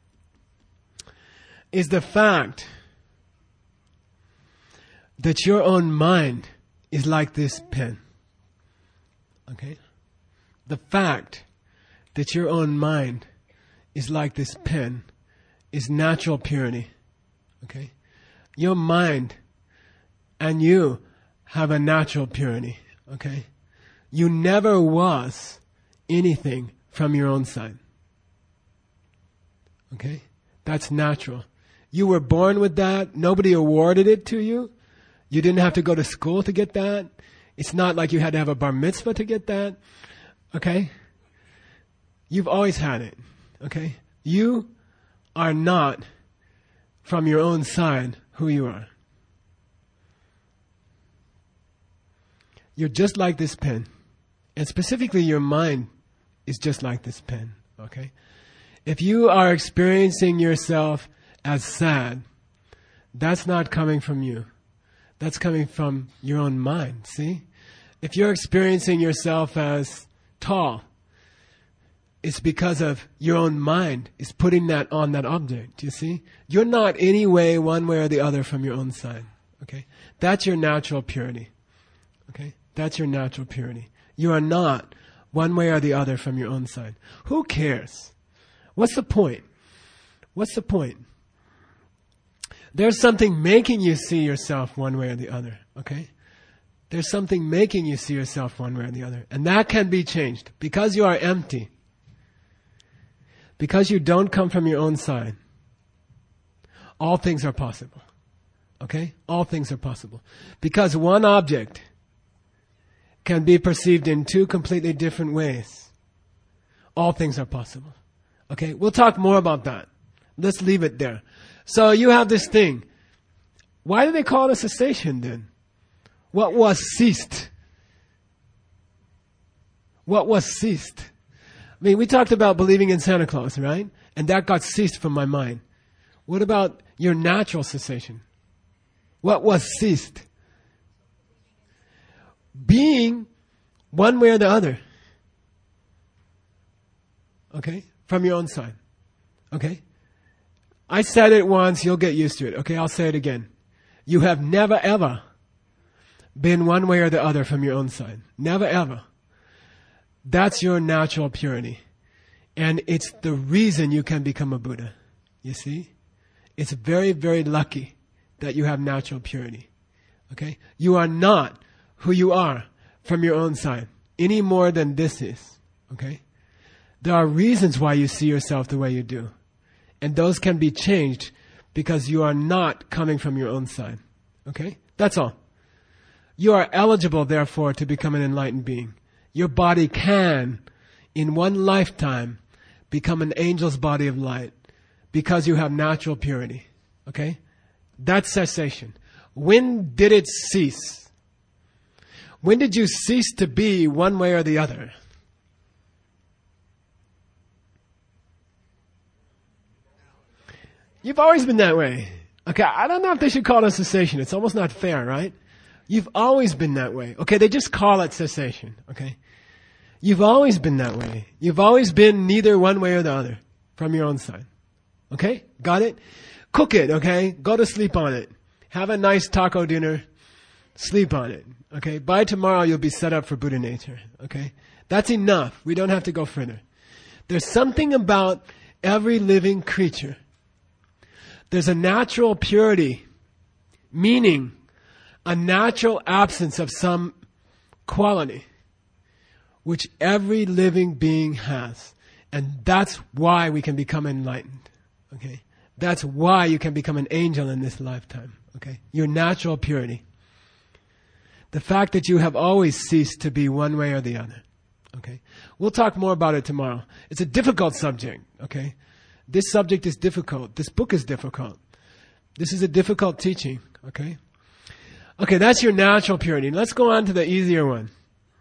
Is the fact that your own mind is like this pen. Okay? The fact that your own mind is like this pen is natural purity. Okay? Your mind and you have a natural purity. Okay? You never was anything from your own side. Okay? That's natural. You were born with that. Nobody awarded it to you. You didn't have to go to school to get that. It's not like you had to have a bar mitzvah to get that. Okay? You've always had it. Okay? You are not from your own side who you are. You're just like this pen. And specifically your mind is just like this pen. Okay? If you are experiencing yourself as sad, that's not coming from you. That's coming from your own mind, see? If you're experiencing yourself as tall, it's because of your own mind is putting that on that object, you see? You're not any way, one way or the other from your own side, okay? That's your natural purity, okay? That's your natural purity. You are not one way or the other from your own side. Who cares? What's the point? What's the point? There's something making you see yourself one way or the other, okay? There's something making you see yourself one way or the other. And that can be changed. Because you are empty, because you don't come from your own side, all things are possible, okay? All things are possible. Because one object can be perceived in two completely different ways, all things are possible, okay? We'll talk more about that. Let's leave it there. So you have this thing. Why do they call it a cessation then? What was ceased? What was ceased? I mean, we talked about believing in Santa Claus, right? And that got ceased from my mind. What about your natural cessation? What was ceased? Being one way or the other. Okay? From your own side. Okay? I said it once, you'll get used to it. Okay, I'll say it again. You have never ever been one way or the other from your own side. Never ever. That's your natural purity. And it's the reason you can become a Buddha. You see? It's very, very lucky that you have natural purity. Okay? You are not who you are from your own side any more than this is. Okay? There are reasons why you see yourself the way you do. And those can be changed because you are not coming from your own side. Okay? That's all. You are eligible, therefore, to become an enlightened being. Your body can, in one lifetime, become an angel's body of light because you have natural purity. Okay? That's cessation. When did it cease? When did you cease to be one way or the other? You've always been that way. Okay, I don't know if they should call it cessation. It's almost not fair, right? You've always been that way. Okay, they just call it cessation. Okay? You've always been that way. You've always been neither one way or the other from your own side. Okay? Got it? Cook it, okay? Go to sleep on it. Have a nice taco dinner. Sleep on it. Okay? By tomorrow you'll be set up for Buddha nature. Okay? That's enough. We don't have to go further. There's something about every living creature. There's a natural purity, meaning a natural absence of some quality, which every living being has. And that's why we can become enlightened. Okay? That's why you can become an angel in this lifetime. Okay? Your natural purity. The fact that you have always ceased to be one way or the other. Okay? We'll talk more about it tomorrow. It's a difficult subject. Okay? This subject is difficult. This book is difficult. This is a difficult teaching. Okay? Okay, that's your natural purity. Let's go on to the easier one.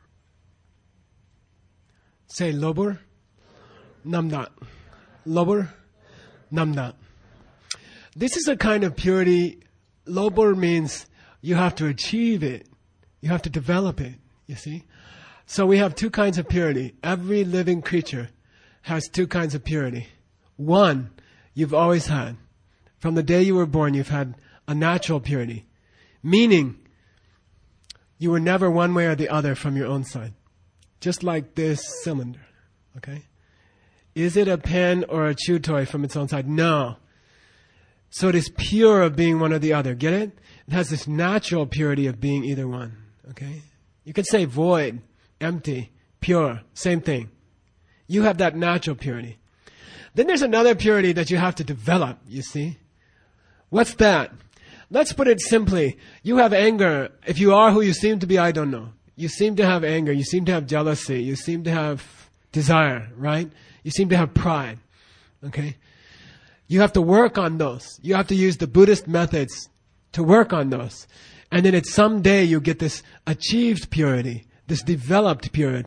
Say lobur, namdat. Lobur, namdat. This is a kind of purity. Lobur means you have to achieve it. You have to develop it, you see? So we have two kinds of purity. Every living creature has two kinds of purity. One, you've always had. From the day you were born, you've had a natural purity. Meaning, you were never one way or the other from your own side. Just like this cylinder, okay? Is it a pen or a chew toy from its own side? No. So it is pure of being one or the other. Get it? It has this natural purity of being either one, okay? You could say void, empty, pure, same thing. You have that natural purity. Then there's another purity that you have to develop, you see? What's that? Let's put it simply. You have anger. If you are who you seem to be, I don't know. You seem to have anger. You seem to have jealousy. You seem to have desire, right? You seem to have pride, okay? You have to work on those. You have to use the Buddhist methods to work on those. And then it's someday you get this achieved purity, this developed purity,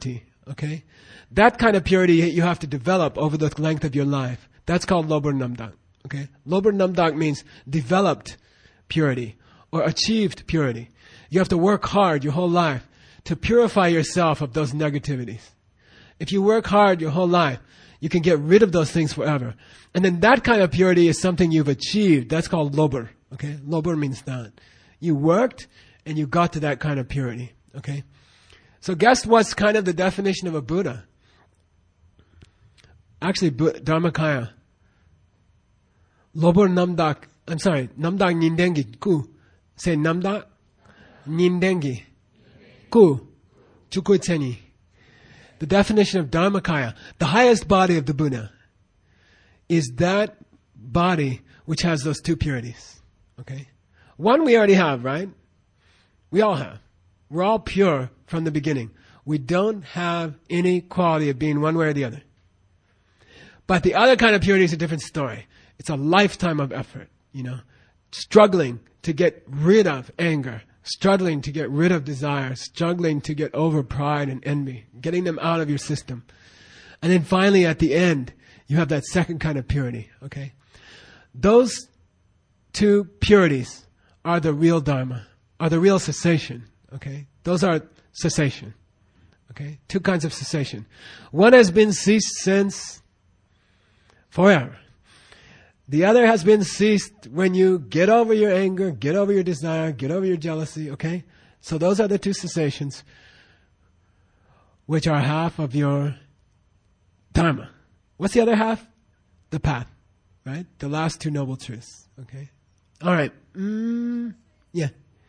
Okay? That kind of purity you have to develop over the length of your life. That's called Lobur Namdak. Okay? Lobur Namdak means developed purity or achieved purity. You have to work hard your whole life to purify yourself of those negativities. If you work hard your whole life, you can get rid of those things forever. And then that kind of purity is something you've achieved. That's called Lobur. Okay? Lobur means that. You worked and you got to that kind of purity. Okay? So guess what's kind of the definition of a Buddha? Actually, Bu- Dharmakaya. Lobur Namdak. I'm sorry. Namdak Nindengi. Ku. Say Namdak. Nindengi. Ku. Chukutseni. The definition of Dharmakaya, the highest body of the Buddha, is that body which has those two purities. Okay? One we already have, right? We all have. We're all pure from the beginning. We don't have any quality of being one way or the other. But the other kind of purity is a different story. It's a lifetime of effort, you know, struggling to get rid of anger, struggling to get rid of desire, struggling to get over pride and envy, getting them out of your system. And then finally at the end, you have that second kind of purity, okay? Those two purities are the real Dharma, are the real cessation, okay? Those are cessation, okay? Two kinds of cessation. One has been ceased since forever. The other has been ceased when you get over your anger, get over your desire, get over your jealousy, okay? So those are the two cessations which are half of your Dharma. What's the other half? The path, right? The last two noble truths, okay? All right. Mm, yeah.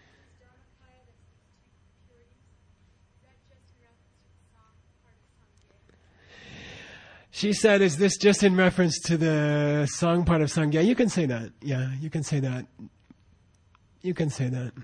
She said, is this just in reference to the song part of Sangha? You can say that. Yeah, you can say that. You can say that.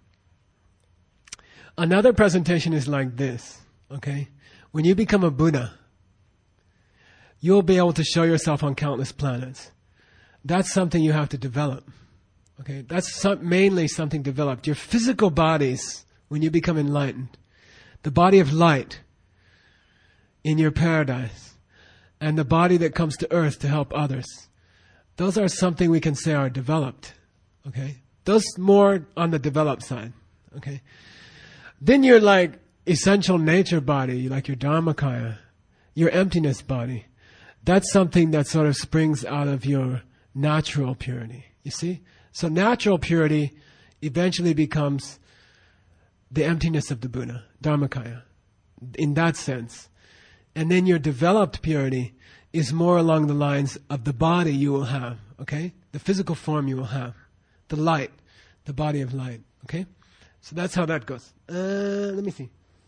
Another presentation is like this, okay? When you become a Buddha, you'll be able to show yourself on countless planets. That's something you have to develop, okay? That's some, mainly something developed. Your physical bodies, when you become enlightened, the body of light in your paradise, and the body that comes to earth to help others. Those are something we can say are developed. Okay? Those more on the developed side. Okay? Then your like essential nature body, like your Dharmakaya, your emptiness body. That's something that sort of springs out of your natural purity. You see? So natural purity eventually becomes the emptiness of the Buddha, Dharmakaya. In that sense. And then your developed purity is more along the lines of the body you will have, okay? The physical form you will have. The light, the body of light, okay? So that's how that goes. Uh, let me see.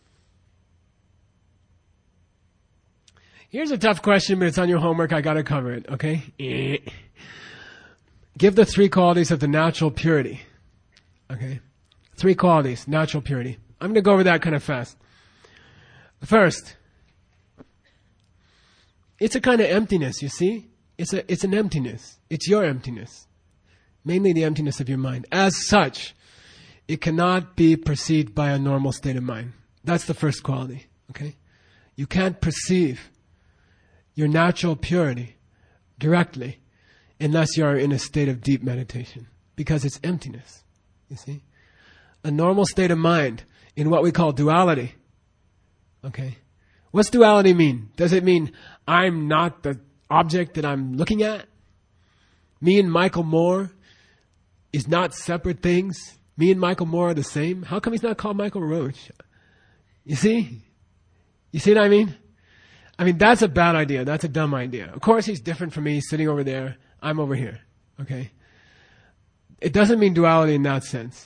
Here's a tough question, but it's on your homework. I gotta cover it, okay? Give the three qualities of the natural purity, okay? Three qualities, natural purity. I'm gonna go over that kind of fast. First, it's a kind of emptiness, you see? It's a, it's an emptiness. It's your emptiness. Mainly the emptiness of your mind. As such, it cannot be perceived by a normal state of mind. That's the first quality, okay? You can't perceive your natural purity directly unless you are in a state of deep meditation. Because it's emptiness, you see? A normal state of mind in what we call duality, okay? What's duality mean? Does it mean I'm not the object that I'm looking at? Me and Michael Moore is not separate things? Me and Michael Moore are the same? How come he's not called Michael Roach? You see? You see what I mean? I mean, that's a bad idea. That's a dumb idea. Of course he's different from me, sitting over there. I'm over here. Okay? It doesn't mean duality in that sense.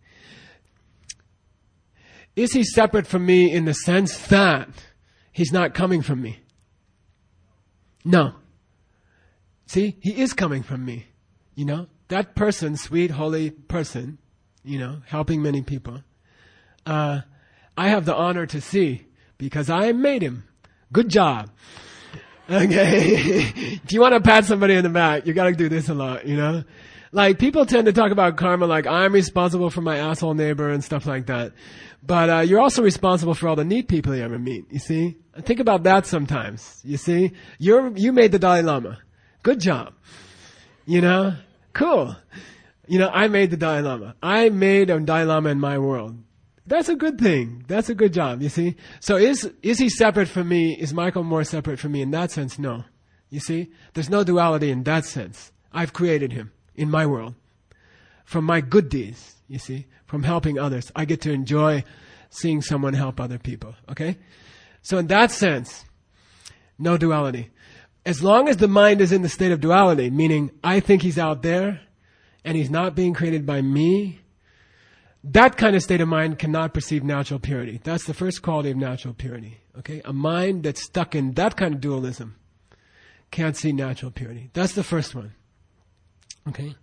Is he separate from me in the sense that he's not coming from me? No. See, he is coming from me. You know, that person, sweet, holy person, you know, helping many people, uh, I have the honor to see because I made him. Good job. Okay. If you want to pat somebody in the back, you got to do this a lot, you know? Like, people tend to talk about karma like I'm responsible for my asshole neighbor and stuff like that. But uh, you're also responsible for all the neat people you ever meet, you see? Think about that sometimes, you see? You're, you made the Dalai Lama. Good job. You know? Cool. You know, I made the Dalai Lama. I made a Dalai Lama in my world. That's a good thing. That's a good job, you see? So is, is he separate from me? Is Michael Moore separate from me? In that sense, no. You see? There's no duality in that sense. I've created him in my world. From my good deeds, you see? From helping others. I get to enjoy seeing someone help other people, okay? So in that sense, no duality. As long as the mind is in the state of duality, meaning I think he's out there and he's not being created by me, that kind of state of mind cannot perceive natural purity. That's the first quality of natural purity, okay? A mind that's stuck in that kind of dualism can't see natural purity. That's the first one, okay?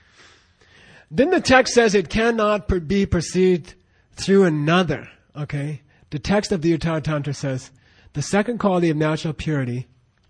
Then the text says it cannot per- be perceived through another, okay? The text of the Uttara Tantra says the second quality of natural purity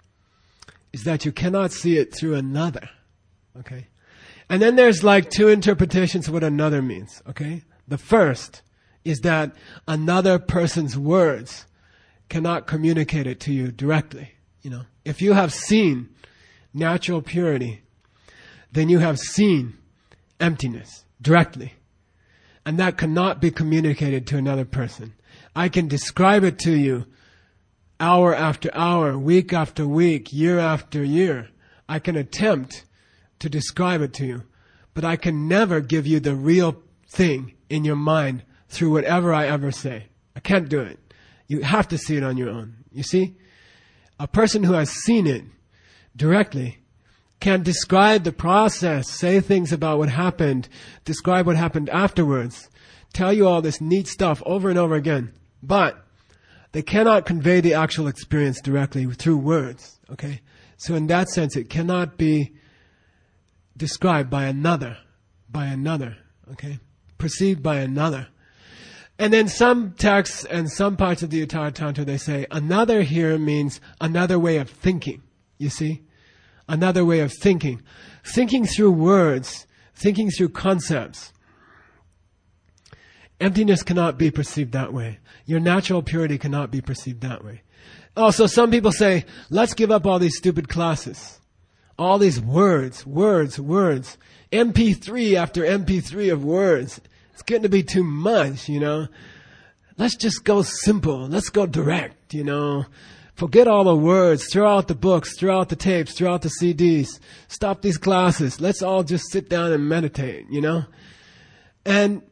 is that you cannot see it through another, okay? And then there's like two interpretations of what another means, okay? The first is that another person's words cannot communicate it to you directly, you know? If you have seen natural purity, then you have seen emptiness directly. And that cannot be communicated to another person. I can describe it to you hour after hour, week after week, year after year. I can attempt to describe it to you, but I can never give you the real thing in your mind through whatever I ever say. I can't do it. You have to see it on your own. You see? A person who has seen it directly can describe the process, say things about what happened, describe what happened afterwards, tell you all this neat stuff over and over again. But they cannot convey the actual experience directly through words, okay? So in that sense, it cannot be described by another, by another, okay? Perceived by another. And then some texts and some parts of the Uttara Tantra, they say another here means another way of thinking, you see? Another way of thinking. Thinking through words, thinking through concepts. Emptiness cannot be perceived that way. Your natural purity cannot be perceived that way. Also, some people say, let's give up all these stupid classes. All these words, words, words. M P three after M P three of words. It's getting to be too much, you know. Let's just go simple. Let's go direct, you know. Forget all the words. Throw out the books. Throw out the tapes. Throw out the C Ds. Stop these classes. Let's all just sit down and meditate, you know. And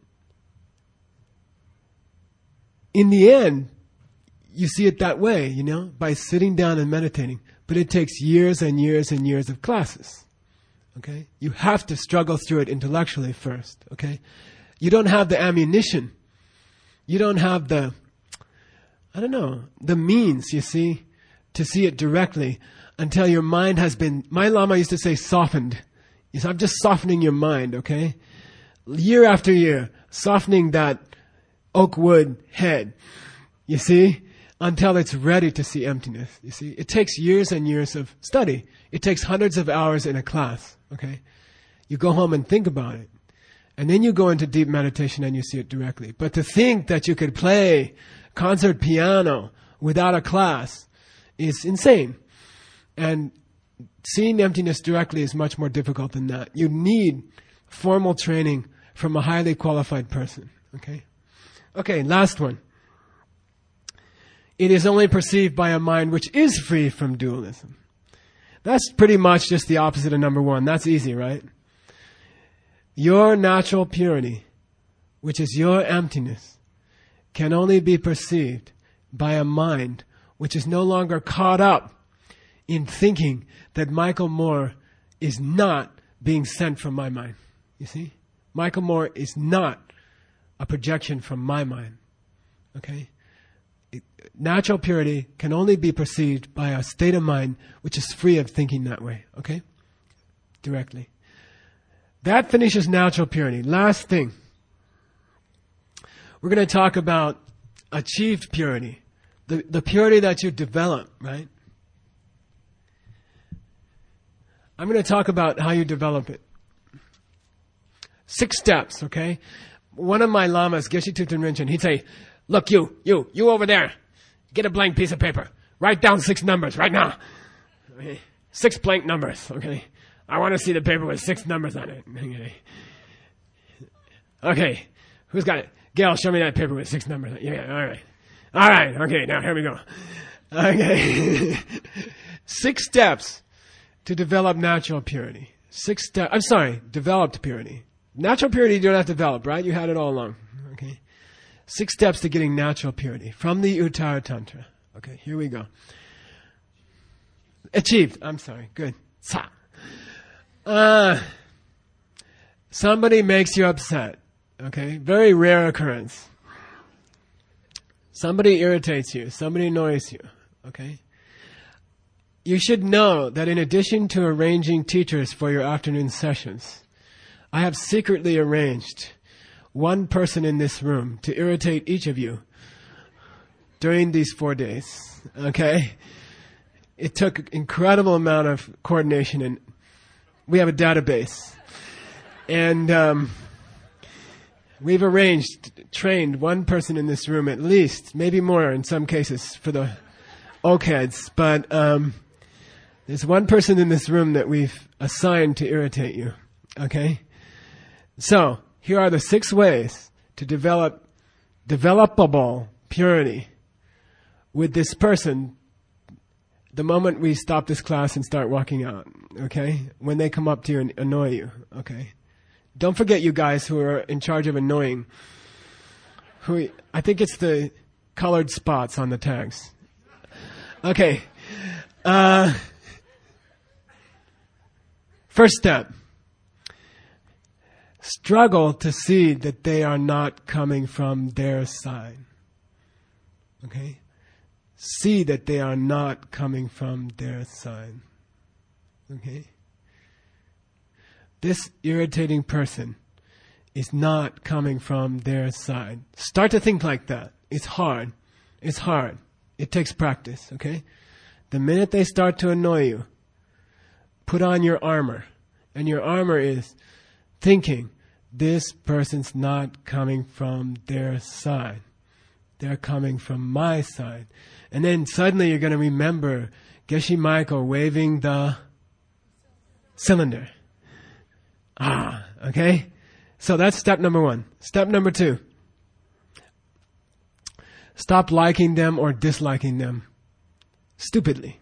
in the end, you see it that way, you know, by sitting down and meditating. But it takes years and years and years of classes, okay? You have to struggle through it intellectually first, okay? You don't have the ammunition. You don't have the, I don't know, the means, you see, to see it directly until your mind has been, my Lama used to say softened. He said, I'm just softening your mind, okay? Year after year, softening that oak wood head, you see, until it's ready to see emptiness, you see. It takes years and years of study. It takes hundreds of hours in a class, okay? You go home and think about it. And then you go into deep meditation and you see it directly. But to think that you could play concert piano without a class is insane. And seeing emptiness directly is much more difficult than that. You need formal training from a highly qualified person, okay? Okay, last one. It is only perceived by a mind which is free from dualism. That's pretty much just the opposite of number one. That's easy, right? Your natural purity, which is your emptiness, can only be perceived by a mind which is no longer caught up in thinking that Michael Moore is not being sent from my mind. You see? Michael Moore is not a projection from my mind. Okay? It, natural purity can only be perceived by a state of mind which is free of thinking that way. Okay? Directly. That finishes natural purity. Last thing. We're going to talk about achieved purity. The, the purity that you develop, right? I'm going to talk about how you develop it. Six steps, okay? one of my lamas, Geshe Tuten Rinchen, he'd say, look, you, you, you over there, get a blank piece of paper. Write down six numbers right now. Okay. Six blank numbers, okay? I want to see the paper with six numbers on it. Okay. Okay. Who's got it? Gail, show me that paper with six numbers on it. Yeah, all right. All right, okay, now here we go. Okay. Six steps to develop natural purity. Six steps, I'm sorry, developed purity. Natural purity you don't have to develop, right? You had it all along. Okay. Six steps to getting natural purity from the Uttara Tantra. Okay, here we go. Achieved. I'm sorry. Good. Sa. Uh, somebody makes you upset. Okay, very rare occurrence. Somebody irritates you. Somebody annoys you. Okay. You should know that in addition to arranging teachers for your afternoon sessions, I have secretly arranged one person in this room to irritate each of you during these four days. Okay? It took an incredible amount of coordination, and we have a database. And um, we've arranged, trained one person in this room at least, maybe more in some cases for the O C A Ds, but um, there's one person in this room that we've assigned to irritate you. Okay? So, here are the six ways to develop developable purity with this person the moment we stop this class and start walking out. Okay? When they come up to you and annoy you. Okay? Don't forget you guys who are in charge of annoying. Who I think it's the colored spots on the tags. Okay. Uh, first step. Struggle to see that they are not coming from their side. Okay? See that they are not coming from their side. Okay? This irritating person is not coming from their side. Start to think like that. It's hard. It's hard. It takes practice, okay? The minute they start to annoy you, put on your armor. And your armor is thinking, this person's not coming from their side. They're coming from my side. And then suddenly you're going to remember Geshe Michael waving the cylinder. Ah, okay? So that's step number one. Step number two. Stop liking them or disliking them stupidly.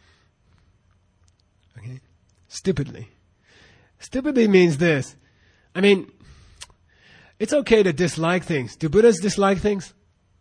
Okay? Stupidly. Stupidly means this. I mean, it's okay to dislike things. Do Buddhas dislike things?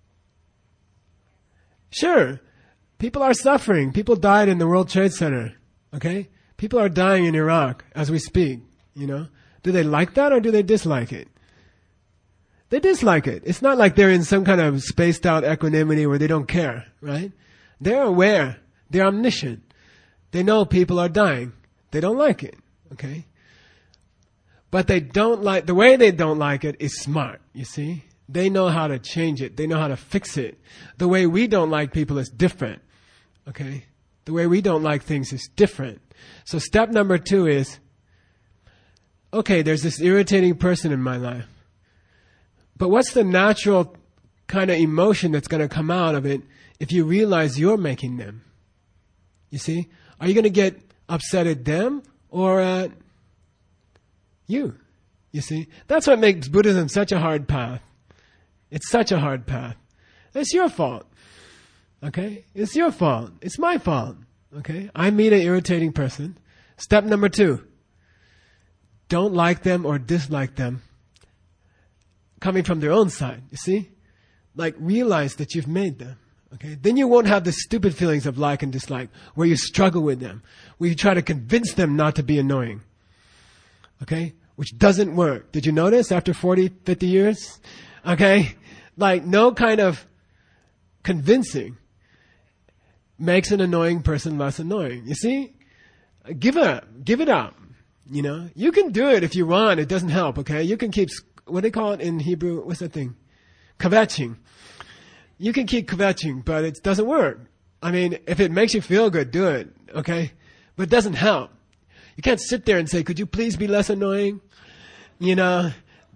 Sure. People are suffering. People died in the World Trade Center. Okay? People are dying in Iraq as we speak. You know? Do they like that or do they dislike it? They dislike it. It's not like they're in some kind of spaced out equanimity where they don't care, right? They're aware. They're omniscient. They know people are dying. They don't like it, okay? But they don't like, the way they don't like it is smart, you see? They know how to change it. They know how to fix it. The way we don't like people is different, okay? The way we don't like things is different. So step number two is, okay, there's this irritating person in my life. But what's the natural kind of emotion that's going to come out of it if you realize you're making them? You see? Are you going to get upset at them or at you? You see? That's what makes Buddhism such a hard path. It's such a hard path. It's your fault. Okay? It's your fault. It's my fault. Okay? I meet an irritating person. Step number two. Don't like them or dislike them coming from their own side, you see? Like, realize that you've made them, okay? Then you won't have the stupid feelings of like and dislike, where you struggle with them, where you try to convince them not to be annoying, okay? Which doesn't work. Did you notice after forty, fifty years? Okay? Like, no kind of convincing makes an annoying person less annoying, you see? Give up. Give it up. You know? You can do it if you want. It doesn't help, okay? You can keep... What do they call it in Hebrew? What's that thing? Kvetching. You can keep kvetching, but it doesn't work. I mean, if it makes you feel good, do it, okay? But it doesn't help. You can't sit there and say, could you please be less annoying? You know,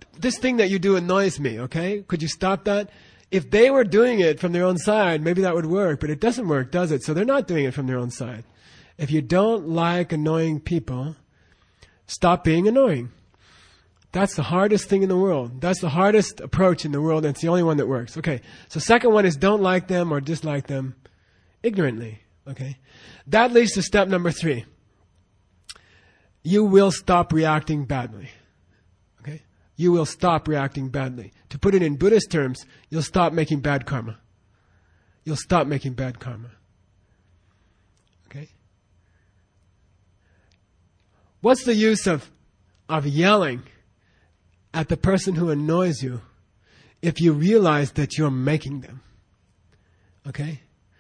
this thing that you do annoys me, okay? Could you stop that? If they were doing it from their own side, maybe that would work, but it doesn't work, does it? So they're not doing it from their own side. If you don't like annoying people, stop being annoying. That's the hardest thing in the world. That's the hardest approach in the world, and it's the only one that works. Okay, so second one is don't like them or dislike them ignorantly, okay? That leads to step number three. You will stop reacting badly, okay? You will stop reacting badly. To put it in Buddhist terms, you'll stop making bad karma. You'll stop making bad karma, okay? What's the use of, of yelling at the person who annoys you if you realize that you're making them? Okay?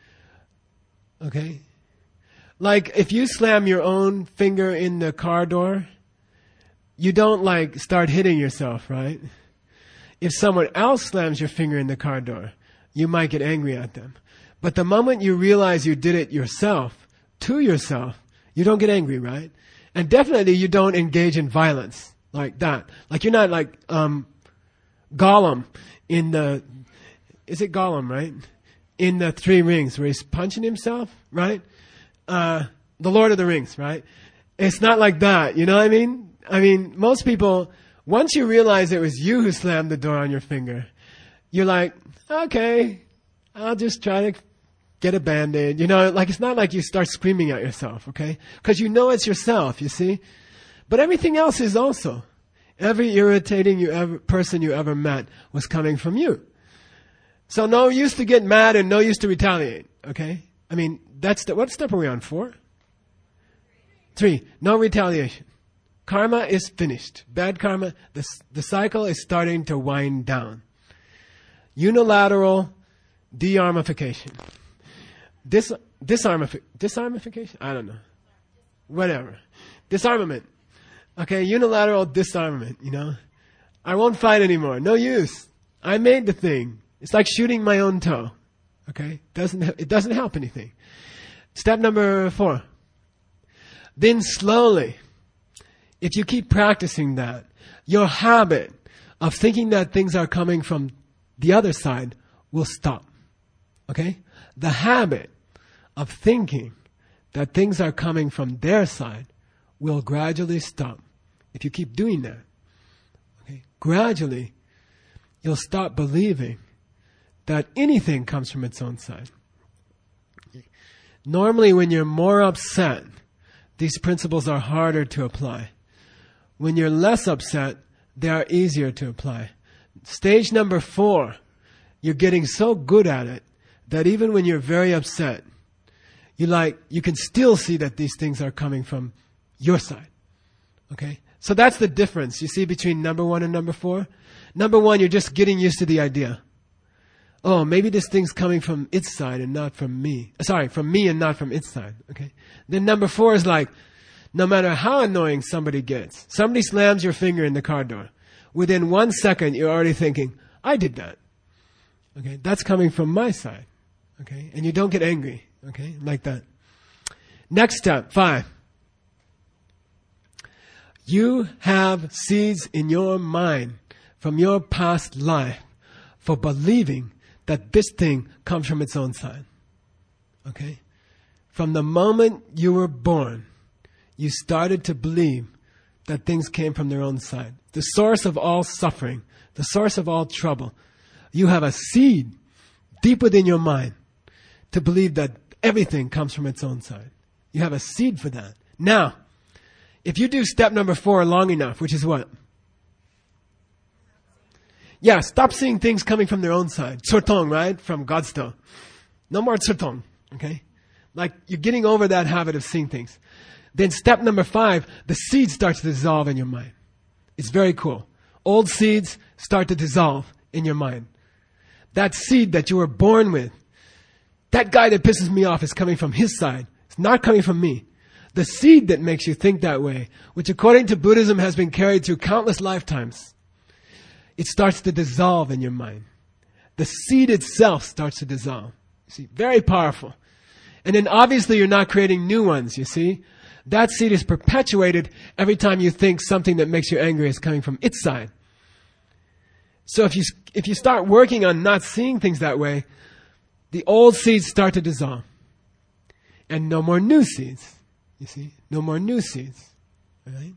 Okay? Like, if you slam your own finger in the car door, you don't, like, start hitting yourself, right? If someone else slams your finger in the car door, you might get angry at them. But the moment you realize you did it yourself, to yourself, you don't get angry, right? And definitely you don't engage in violence like that. Like, you're not like um, Gollum in the... Is it Gollum, right? In the Three Rings, where he's punching himself, right? Uh, the Lord of the Rings, right? It's not like that, you know what I mean? I mean, most people, once you realize it was you who slammed the door on your finger, you're like, okay, I'll just try to get a Band-Aid. You know, like, it's not like you start screaming at yourself, okay? Because you know it's yourself, you see? But everything else is also. Every irritating you ever, person you ever met was coming from you. So no use to get mad and no use to retaliate, okay? I mean, that's the, what step are we on? Four? Three. No retaliation. Karma is finished. Bad karma, the, the cycle is starting to wind down. Unilateral de-armification. Dis, disarmifi, disarmification? I don't know. Whatever. Disarmament. Okay, unilateral disarmament, you know. I won't fight anymore. No use. I made the thing. It's like shooting my own toe. Okay? Doesn't, it doesn't help anything. Step number four. Then slowly, if you keep practicing that, your habit of thinking that things are coming from the other side will stop. Okay? The habit of thinking that things are coming from their side will gradually stop. If you keep doing that, okay, gradually, you'll stop believing that anything comes from its own side. Okay. Normally, when you're more upset, these principles are harder to apply. When you're less upset, they are easier to apply. Stage number four, you're getting so good at it that even when you're very upset, you like you can still see that these things are coming from your side. Okay? So that's the difference, you see, between number one and number four. Number one, you're just getting used to the idea. Oh, maybe this thing's coming from its side and not from me. Sorry, from me and not from its side. Okay? Then number four is like, no matter how annoying somebody gets, somebody slams your finger in the car door. Within one second, you're already thinking, I did that. Okay? That's coming from my side. Okay? And you don't get angry. Okay? Like that. Next step, five. You have seeds in your mind from your past life for believing that this thing comes from its own side. Okay? From the moment you were born, you started to believe that things came from their own side. The source of all suffering, the source of all trouble. You have a seed deep within your mind to believe that everything comes from its own side. You have a seed for that. Now, if you do step number four long enough, which is what? Yeah, stop seeing things coming from their own side. Tsurtong, right? From Godsto. No more tsurtong, okay? Like, you're getting over that habit of seeing things. Then step number five, the seed starts to dissolve in your mind. It's very cool. Old seeds start to dissolve in your mind. That seed that you were born with, that guy that pisses me off is coming from his side. It's not coming from me. The seed that makes you think that way, which according to Buddhism has been carried through countless lifetimes, it starts to dissolve in your mind. The seed itself starts to dissolve. You see, very powerful. And then obviously you're not creating new ones, you see. That seed is perpetuated every time you think something that makes you angry is coming from its side. So if you, if you start working on not seeing things that way, the old seeds start to dissolve. And no more new seeds. You see? No more new seeds. Right?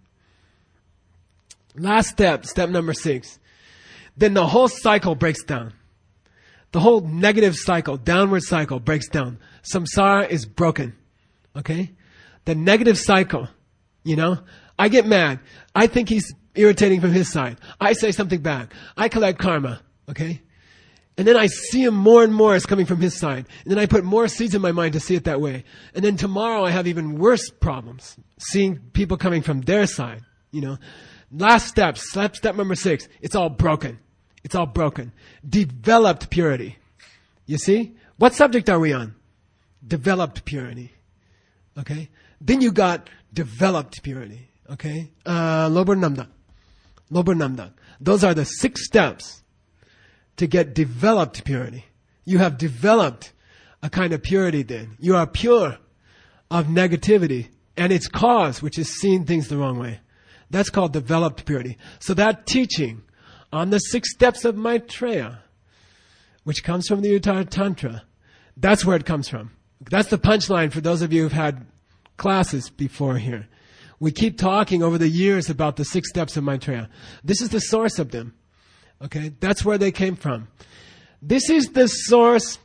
Last step, step number six. Then the whole cycle breaks down. The whole negative cycle, downward cycle breaks down. Samsara is broken. Okay? The negative cycle, you know? I get mad. I think he's irritating from his side. I say something back. I collect karma. Okay? And then I see him more and more as coming from his side. And then I put more seeds in my mind to see it that way. And then tomorrow I have even worse problems. Seeing people coming from their side. You know? Last step, step, step number six. It's all broken. It's all broken. Developed purity. You see? What subject are we on? Developed purity. Okay? Then you got developed purity. Okay? Uh, Lobor Namdak. Lobor Namdak. Those are the six steps to get developed purity. You have developed a kind of purity then. You are pure of negativity and its cause, which is seeing things the wrong way. That's called developed purity. So that teaching on the six steps of Maitreya, which comes from the Uttara Tantra, that's where it comes from. That's the punchline for those of you who've had classes before here. We keep talking over the years about the six steps of Maitreya. This is the source of them. Okay? That's where they came from. This is the source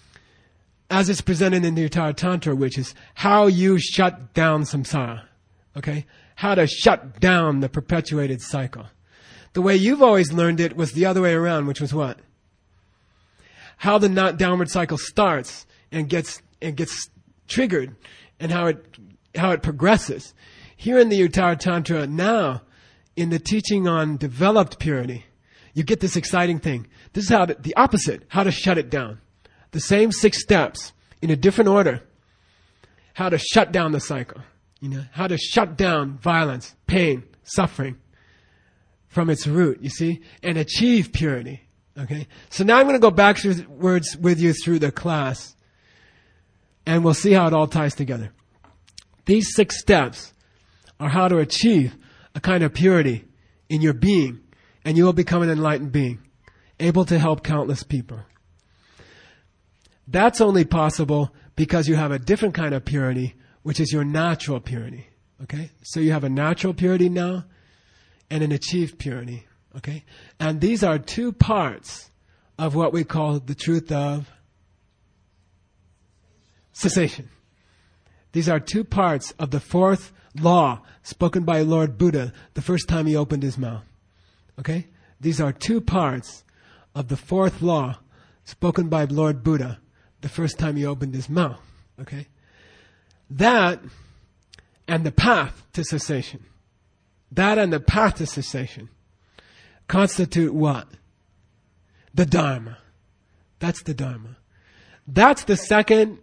as it's presented in the Uttara Tantra, which is how you shut down samsara. Okay? How to shut down the perpetuated cycle. The way you've always learned it was the other way around, which was what? How the not downward cycle starts and gets and gets triggered, and how it how it progresses. Here in the Uttara Tantra now, in the teaching on developed purity, you get this exciting thing. This is how to, the opposite, how to shut it down. The same six steps in a different order. How to shut down the cycle. You know, how to shut down violence, pain, suffering from its root, you see, and achieve purity. Okay? So now I'm going to go backwards with you through the class, and we'll see how it all ties together. These six steps are how to achieve a kind of purity in your being, and you will become an enlightened being, able to help countless people. That's only possible because you have a different kind of purity, which is your natural purity. Okay? So you have a natural purity now, and an achieved purity. Okay? And these are two parts of what we call the truth of cessation. These are two parts of the fourth law spoken by Lord Buddha the first time he opened his mouth. Okay? These are two parts of the fourth law spoken by Lord Buddha the first time he opened his mouth. Okay? That and the path to cessation. That and the path to cessation constitute what? The Dharma. That's the Dharma. That's the second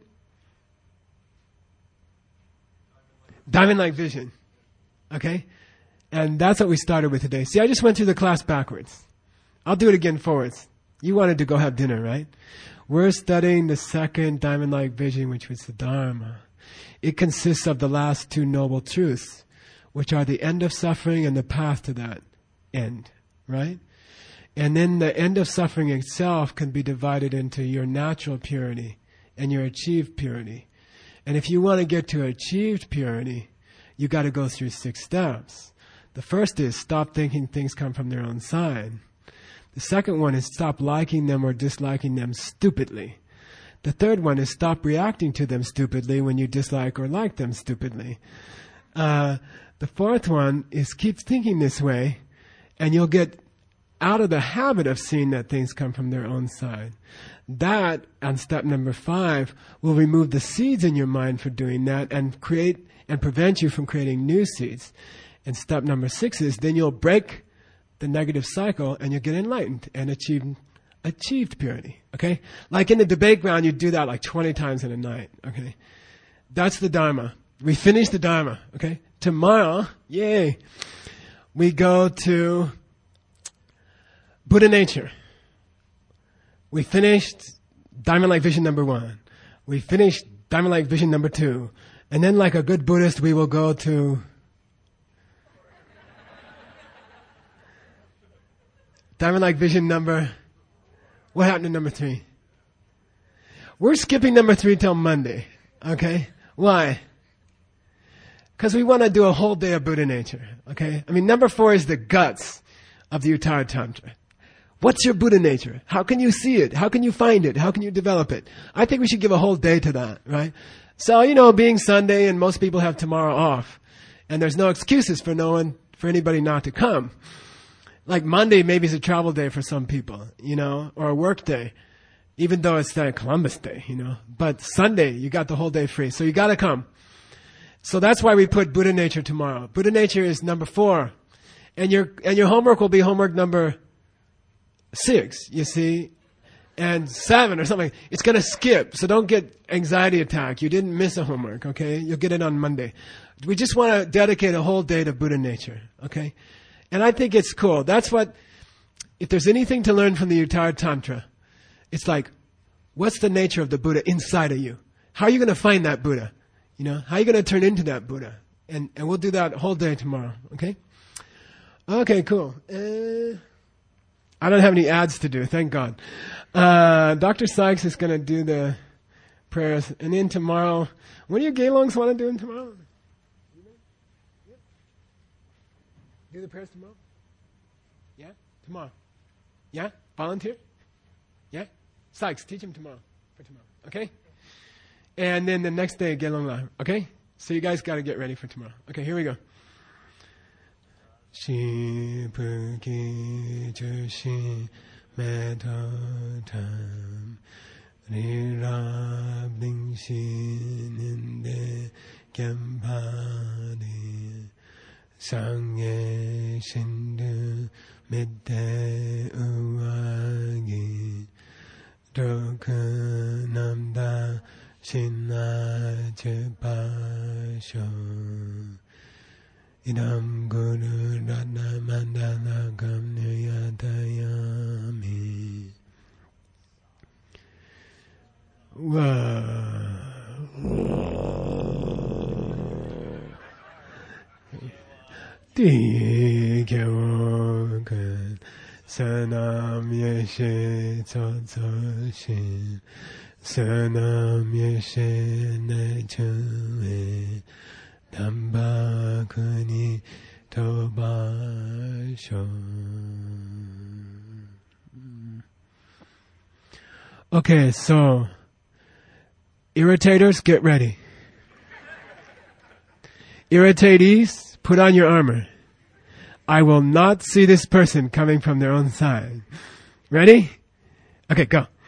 diamond-like vision. Okay? And that's what we started with today. See, I just went through the class backwards. I'll do it again forwards. You wanted to go have dinner, right? We're studying the second diamond-like vision, which was the Dharma. It consists of the last two noble truths, which are the end of suffering and the path to that end, right? And then the end of suffering itself can be divided into your natural purity and your achieved purity. And if you want to get to achieved purity, you got to go through six steps. The first is stop thinking things come from their own side. The second one is stop liking them or disliking them stupidly. The third one is stop reacting to them stupidly when you dislike or like them stupidly. Uh, the fourth one is keep thinking this way, and you'll get out of the habit of seeing that things come from their own side. That, on step number five, will remove the seeds in your mind for doing that and create and prevent you from creating new seeds. And step number six is then you'll break the negative cycle and you'll get enlightened and achieve achieved purity. Okay? Like in the debate ground, you do that like twenty times in a night. Okay? That's the Dharma. We finish the Dharma. Okay? Tomorrow, yay, we go to Buddha nature. We finished Diamond-like vision number one. We finished Diamond-like vision number two. And then like a good Buddhist, we will go to Diamond Like Vision number. What happened to number three? We're skipping number three till Monday. Okay? Why? Because we want to do a whole day of Buddha nature. Okay? I mean, number four is the guts of the Uttara Tantra. What's your Buddha nature? How can you see it? How can you find it? How can you develop it? I think we should give a whole day to that, right? So, you know, being Sunday and most people have tomorrow off, and there's no excuses for no one, for anybody not to come. Like Monday maybe is a travel day for some people, you know, or a work day, even though it's uh, Columbus Day, you know. But Sunday, you got the whole day free, so you gotta come. So that's why we put Buddha nature tomorrow. Buddha nature is number four, and your and your homework will be homework number six, you see, and seven or something. It's going to skip, so don't get anxiety attack. You didn't miss a homework, okay? You'll get it on Monday. We just want to dedicate a whole day to Buddha nature, okay? And I think it's cool. That's what, if there's anything to learn from the Uttara Tantra, it's like, what's the nature of the Buddha inside of you? How are you going to find that Buddha? You know, how are you going to turn into that Buddha? And and we'll do that whole day tomorrow, okay? Okay, cool. Uh, I don't have any ads to do, thank God. Uh, Doctor Sykes is going to do the prayers. And then tomorrow, what do you Gaylongs want to do tomorrow? Do the prayers tomorrow? Yeah? Tomorrow? Yeah? Volunteer? Yeah? Sykes, teach him tomorrow. For tomorrow. Okay? And then the next day, Gaylong Live. Okay? So you guys got to get ready for tomorrow. Okay, here we go. Shibuki Jushi Metotam Rirabling Shininde Kempadi Sangye Shindu Midde Uwagi Dokunamda Shinna Chepasho Idam Guru Ratna Mandala Kamnayatayami. Dikyawakan Sanam Yeshe Tsotsoshin Sanam Yeshe Nechuwe Damba Kuni Tobasho. Okay, so irritators, get ready. Irritatees, put on your armor. I will not see this person coming from their own side. Ready? Okay, go.